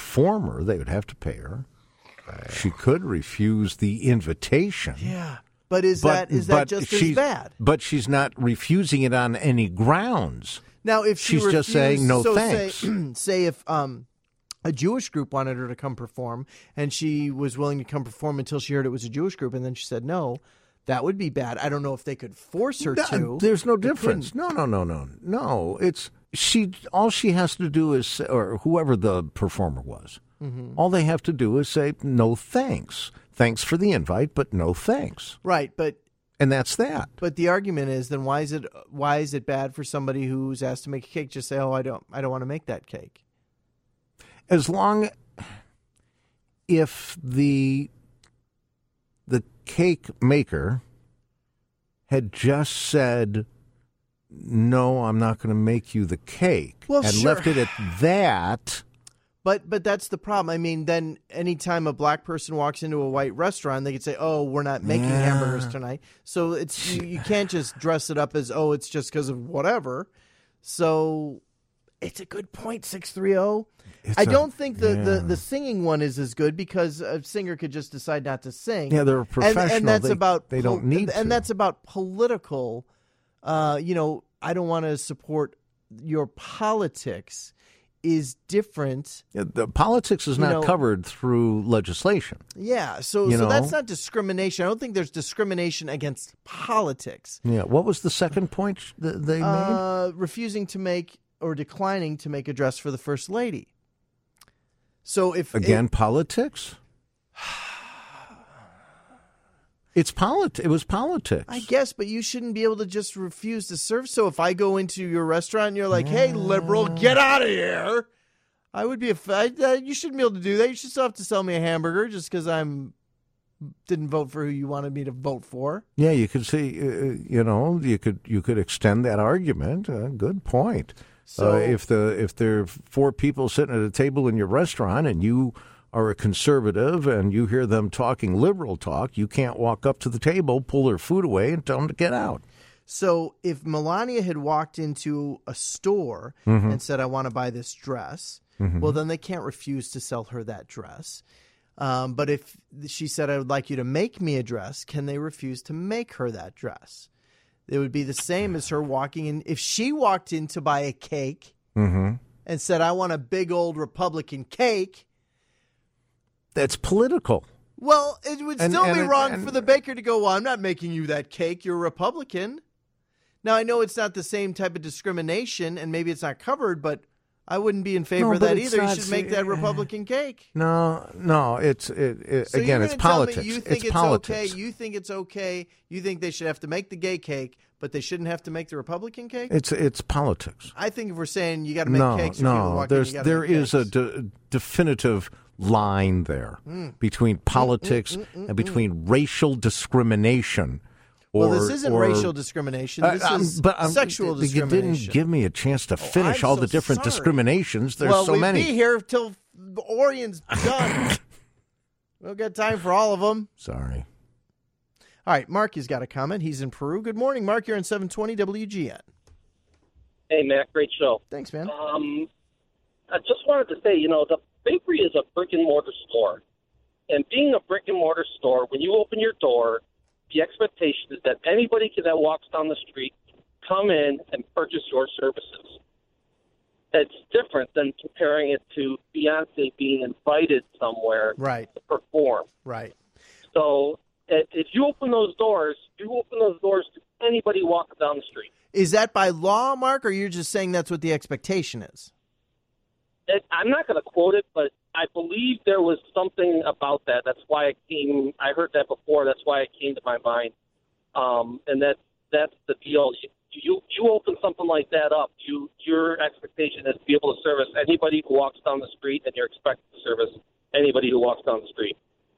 performer, they would have to pay her. She could refuse the invitation. Yeah. But is that just as bad? But she's not refusing it on any grounds. Now, if she's just saying no thanks. Say if a Jewish group wanted her to come perform, and she was willing to come perform until she heard it was a Jewish group, and then she said no, that would be bad. I don't know if they could force her to. There's no difference. No. It's all she has to do is, or whoever the performer was, all they have to do is say no thanks. Thanks for the invite, but no thanks. Right, and that's that. But the argument is, then why is it bad for somebody who's asked to make a cake just say, "Oh, I don't want to make that cake." As long if the cake maker had just said, "No, I'm not going to make you the cake," left it at that. But that's the problem. I mean, then anytime a black person walks into a white restaurant, they could say, "Oh, we're not making hamburgers tonight." So it's you can't just dress it up as, "Oh, it's just because of whatever." So it's a good point, 630. I don't think the singing one is as good because a singer could just decide not to sing. Yeah, they're a professional. And that's they don't need to. And that's about political. I don't want to support your politics. Is different. Yeah, the politics is not covered through legislation. Yeah, so that's not discrimination. I don't think there's discrimination against politics. Yeah, what was the second point that they made? Refusing to make or declining to make a dress for the First Lady. So if politics? It was politics. I guess, but you shouldn't be able to just refuse to serve. So if I go into your restaurant and you're like, "Hey, liberal, get out of here," I would be you shouldn't be able to do that. You should still have to sell me a hamburger just because didn't vote for who you wanted me to vote for. Yeah, you could see, you could extend that argument. Good point. So if there are 4 people sitting at a table in your restaurant and you are a conservative and you hear them talking liberal talk, you can't walk up to the table, pull their food away, and tell them to get out. So if Melania had walked into a store and said, "I want to buy this dress," well, then they can't refuse to sell her that dress. But if she said, "I would like you to make me a dress," can they refuse to make her that dress? It would be the same as her walking in. If she walked in to buy a cake and said, "I want a big old Republican cake," that's political. Well, it would still be wrong for the baker to go, "Well, I'm not making you that cake. You're a Republican." Now, I know it's not the same type of discrimination, and maybe it's not covered, but I wouldn't be in favor of that either. You should make that Republican cake. No, it's again, it's politics. You think it's okay. You think it's okay. You think they should have to make the gay cake, but they shouldn't have to make the Republican cake? It's politics. I think if we're saying you got to make cakes, there is a definitive line there between politics and between racial discrimination. This isn't racial discrimination. This is sexual discrimination. You didn't give me a chance to finish all the different discriminations. There's so many. We'll be here till the Orion's done. We don't got time for all of them. Sorry. All right, Mark has got a comment. He's in Peru. Good morning, Mark. You're on 720 WGN. Hey, Matt. Great show. Thanks, man. I just wanted to say, the bakery is a brick-and-mortar store. And being a brick-and-mortar store, when you open your door, the expectation is that anybody that walks down the street come in and purchase your services. It's different than comparing it to Beyonce being invited somewhere to perform. Right. So if you open those doors, to anybody walking down the street. Is that by law, Mark, or you're just saying that's what the expectation is? I'm not going to quote it, but I believe there was something about that. That's why I heard that before. That's why it came to my mind. And that's the deal. You open something like that up, your expectation is to be able to service anybody who walks down the street, and you're expected to service anybody who walks down the street.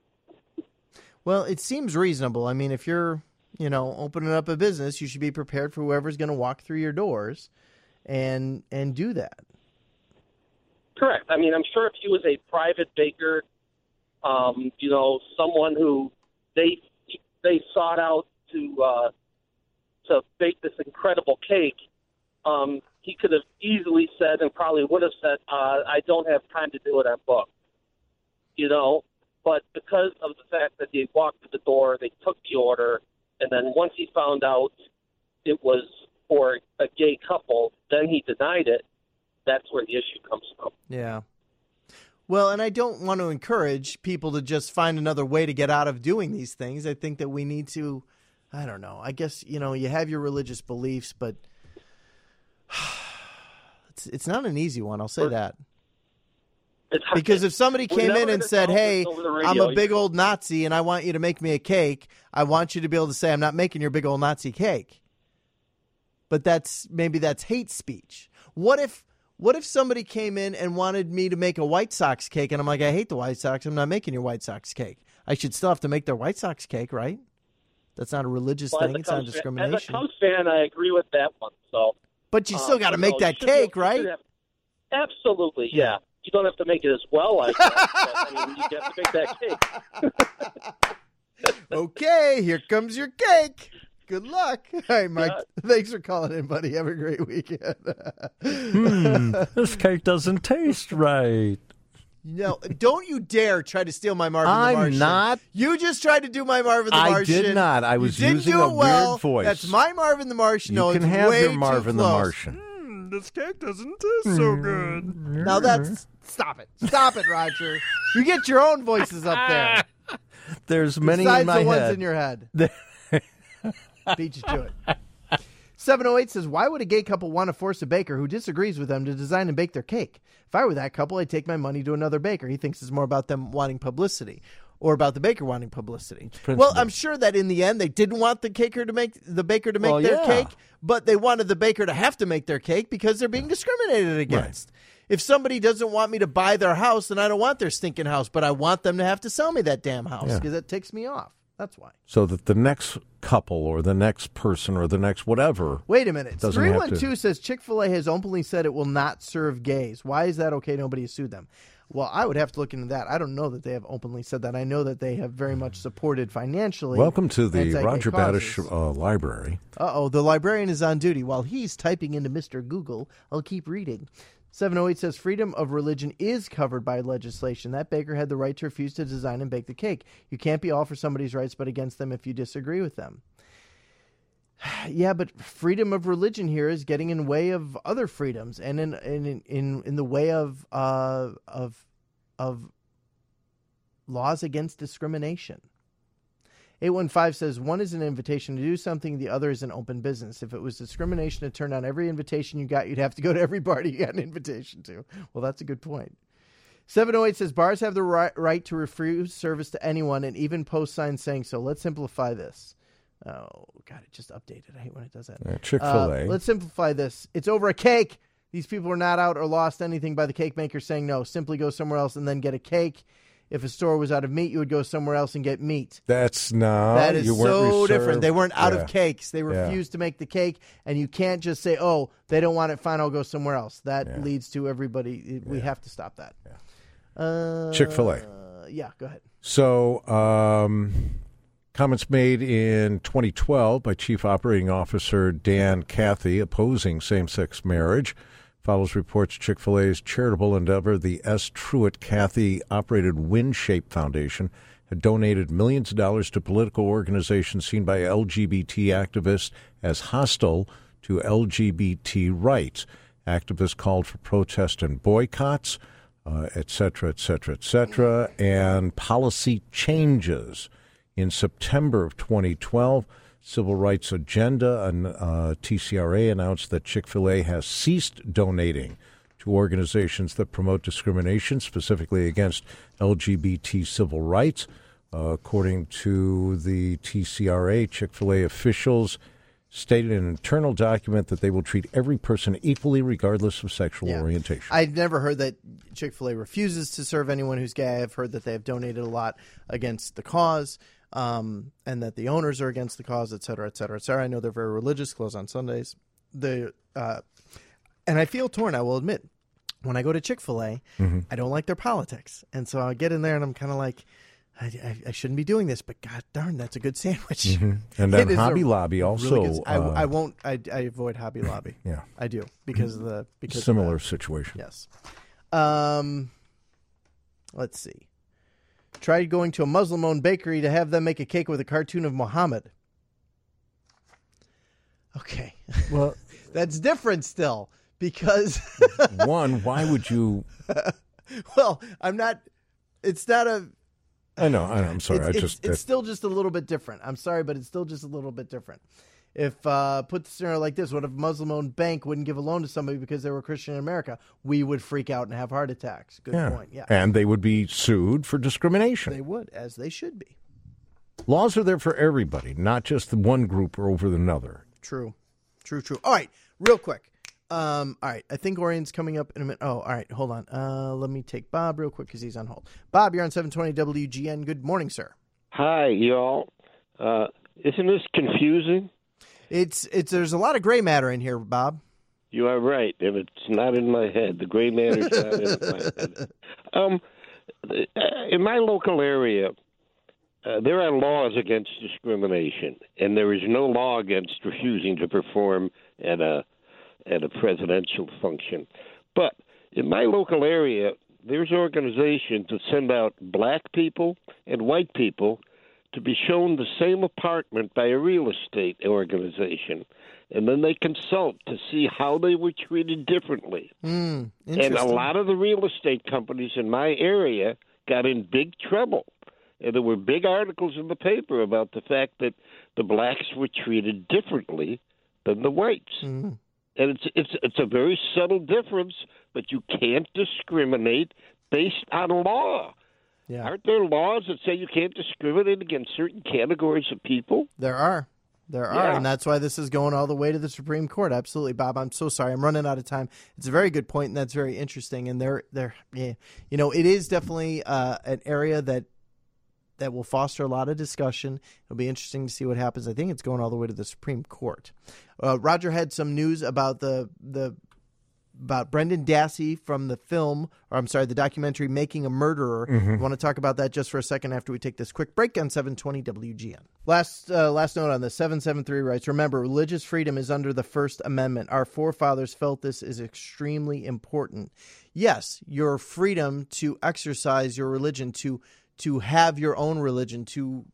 Well, it seems reasonable. I mean, if you're, opening up a business, you should be prepared for whoever's going to walk through your doors and do that. Correct. I mean, I'm sure if he was a private baker, someone who they sought out to bake this incredible cake, he could have easily said, and probably would have said, "I don't have time to do it. I'm booked." But because of the fact that they walked to the door, they took the order, And then once he found out it was for a gay couple, then he denied it. That's where the issue comes from. Yeah. Well, and I don't want to encourage people to just find another way to get out of doing these things. I think that we need to, I don't know, I guess, you have your religious beliefs, but it's not an easy one. I'll say that. Because if somebody came in and said, hey, I'm a big old Nazi and I want you to make me a cake, I want you to be able to say, I'm not making your big old Nazi cake. But maybe that's hate speech. What if somebody came in and wanted me to make a White Sox cake and I'm like, I hate the White Sox, I'm not making your White Sox cake. I should still have to make their White Sox cake, right? That's not a religious thing. It's not discrimination. As a Cubs fan, I agree with that one. So, but you still got to make that cake, right? Absolutely, yeah. You don't have to make it as well, I guess. But, you have to make that cake. Okay, here comes your cake. Good luck. All right, Mike. Thanks for calling in, buddy. Have a great weekend. This cake doesn't taste right. No, don't you dare try to steal my Marvin the Martian. I'm not. You just tried to do my Marvin the Martian. I did not. I was using a weird voice. That's my Marvin the Martian. You can have your Marvin the Martian. This cake doesn't taste so good. Now stop it. Stop it, Roger. You get your own voices up there. There's many besides in my the head. ones in your head. Beat you to it. 708 says, why would a gay couple want to force a baker who disagrees with them to design and bake their cake? If I were that couple, I'd take my money to another baker. He thinks it's more about them wanting publicity or about the baker wanting publicity. Well, I'm sure that in the end, they didn't want the baker to make their cake, but they wanted the baker to have to make their cake because they're being discriminated against. Right. If somebody doesn't want me to buy their house, then I don't want their stinking house, but I want them to have to sell me that damn house because that ticks me off. That's why. So that the next couple or the next person or the next whatever. Wait a minute. 312 says Chick-fil-A has openly said it will not serve gays. Why is that okay? Nobody has sued them. Well, I would have to look into that. I don't know that they have openly said that. I know that they have very much supported financially. Welcome to the Roger Badish library. Uh-oh, the librarian is on duty. While he's typing into Mr. Google, I'll keep reading. 708 says freedom of religion is covered by legislation. That baker had the right to refuse to design and bake the cake. You can't be all for somebody's rights but against them if you disagree with them. Yeah, but freedom of religion here is getting in the way of other freedoms and in the way of laws against discrimination. 815 says one is an invitation to do something, the other is an open business. If it was discrimination to turn down every invitation you got, you'd have to go to every party you got an invitation to. Well, that's a good point. 708 says bars have the right to refuse service to anyone and even post signs saying so. Let's simplify this. Oh, God, it just updated. I hate when it does that. Chick-fil-A. Let's simplify this. It's over a cake. These people are not out or lost anything by the cake maker saying no. Simply go somewhere else and then get a cake. If a store was out of meat, you would go somewhere else and get meat. That is so different. They weren't out of cakes. They refused to make the cake, and you can't just say, oh, they don't want it, fine, I'll go somewhere else. That leads to everybody. We have to stop that. Yeah. Chick-fil-A. Yeah, go ahead. So comments made in 2012 by Chief Operating Officer Dan Cathy opposing same-sex marriage. Follows reports Chick-fil-A's charitable endeavor, the S. Truett Cathy-operated WinShape Foundation, had donated millions of dollars to political organizations seen by LGBT activists as hostile to LGBT rights. Activists called for protests and boycotts, et cetera, et cetera, et cetera, and policy changes. In September of 2012, Civil Rights Agenda and TCRA announced that Chick-fil-A has ceased donating to organizations that promote discrimination, specifically against LGBT civil rights. According to the TCRA, Chick-fil-A officials stated in an internal document that they will treat every person equally regardless of sexual orientation. I've never heard that Chick-fil-A refuses to serve anyone who's gay. I've heard that they have donated a lot against the cause. And that the owners are against the cause, et cetera, et cetera, et cetera. I know they're very religious, close on Sundays. And I feel torn, I will admit. When I go to Chick-fil-A, I don't like their politics. And so I get in there and I'm kind of like, I shouldn't be doing this, but God darn, that's a good sandwich. And then Hobby Lobby also. Really I avoid Hobby Lobby. Yeah. I do because similar situation. Yes. Let's see. Tried going to a Muslim-owned bakery to have them make a cake with a cartoon of Muhammad. Okay. Well, That's different still because one, why would you? well, I'm not. It's not a. I know. I'm sorry. It's still just a little bit different. I'm sorry, but it's still just a little bit different. If put the scenario like this, what if a Muslim-owned bank wouldn't give a loan to somebody because they were Christian in America? We would freak out and have heart attacks. Good point. Yeah, and they would be sued for discrimination. they would, as they should be. Laws are there for everybody, not just the one group over another. True. All right, real quick. All right, I think Orion's coming up in a minute. Oh, all right, hold on. Let me take Bob real quick because he's on hold. Bob, you're on 720 WGN. Good morning, sir. Hi, y'all. Isn't this confusing? It's there's a lot of gray matter in here, Bob. You are right, and it's not in my head. The gray matter's not in my head. In my local area, there are laws against discrimination, and there is no law against refusing to perform at a presidential function. But in my local area, there's organizations that send out black people and white people to be shown the same apartment by a real estate organization, and then they consult to see how they were treated differently. And a lot of the real estate companies in my area got in big trouble. And there were big articles in the paper about the fact that the blacks were treated differently than the whites. And it's a very subtle difference, but you can't discriminate based on law. Yeah. Aren't there laws that say you can't discriminate against certain categories of people? There are, Yeah. and that's why this is going all the way to the Supreme Court. Absolutely, Bob. I'm so sorry. I'm running out of time. It's a very good point, and that's very interesting. And it is definitely an area that will foster a lot of discussion. It'll be interesting to see what happens. I think it's going all the way to the Supreme Court. Roger had some news about about Brendan Dassey from the the documentary Making a Murderer. I want to talk about that just for a second after we take this quick break on 720 WGN. Last note on this, 773 writes, remember, religious freedom is under the First Amendment. Our forefathers felt this is extremely important. Yes, your freedom to exercise your religion, to have your own religion, to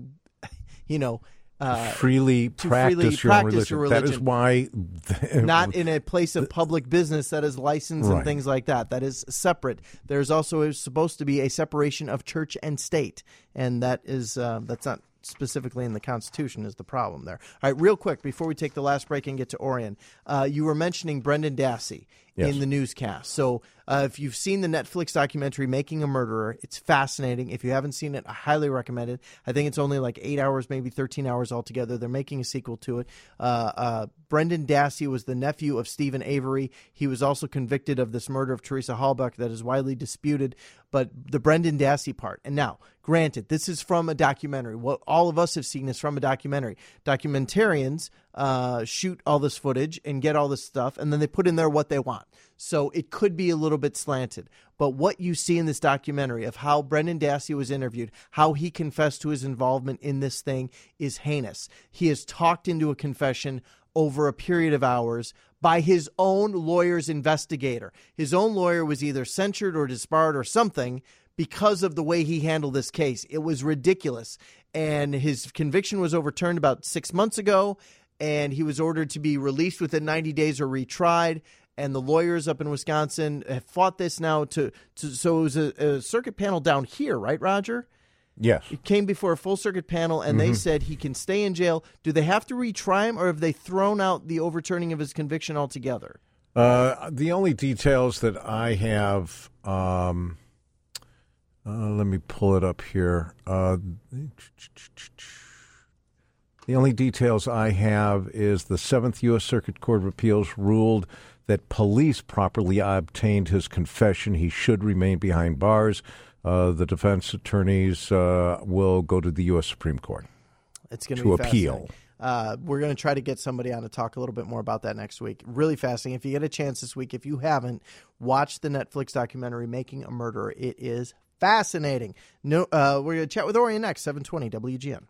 freely practice your own religion. That is why not in a place of public business that is licensed and things like that. That is separate. There's also supposed to be a separation of church and state, and that's not specifically in the Constitution is the problem there. All right, real quick before we take the last break and get to Orion, you were mentioning Brendan Dassey in the newscast. So if you've seen the Netflix documentary Making a Murderer, it's fascinating. If you haven't seen it, I highly recommend it. I think it's only like 8 hours, maybe 13 hours altogether. They're making a sequel to it. Brendan Dassey was the nephew of Stephen Avery. He was also convicted of this murder of Teresa Halbach that is widely disputed, but the Brendan Dassey part. And now, granted, this is from a documentary. What all of us have seen is from a documentary. Documentarians shoot all this footage and get all this stuff, and then they put in there what they want. So it could be a little bit slanted. But what you see in this documentary of how Brendan Dassey was interviewed, how he confessed to his involvement in this thing is heinous. He is talked into a confession over a period of hours by his own lawyer's investigator. His own lawyer was either censured or disbarred or something because of the way he handled this case. It was ridiculous. And his conviction was overturned about 6 months ago, and he was ordered to be released within 90 days or retried. And the lawyers up in Wisconsin have fought this now so it was a circuit panel down here, right, Roger? Yes. It came before a full circuit panel, and they said he can stay in jail. Do they have to retry him, or have they thrown out the overturning of his conviction altogether? The only details that I have, let me pull it up here. The only details I have is the 7th U.S. Circuit Court of Appeals ruled that police properly obtained his confession. He should remain behind bars. The defense attorneys will go to the U.S. Supreme Court to appeal. We're going to try to get somebody on to talk a little bit more about that next week. Really fascinating. If you get a chance this week, if you haven't, watch the Netflix documentary Making a Murderer. It is fascinating. We're going to chat with Orion next, 720 WGN.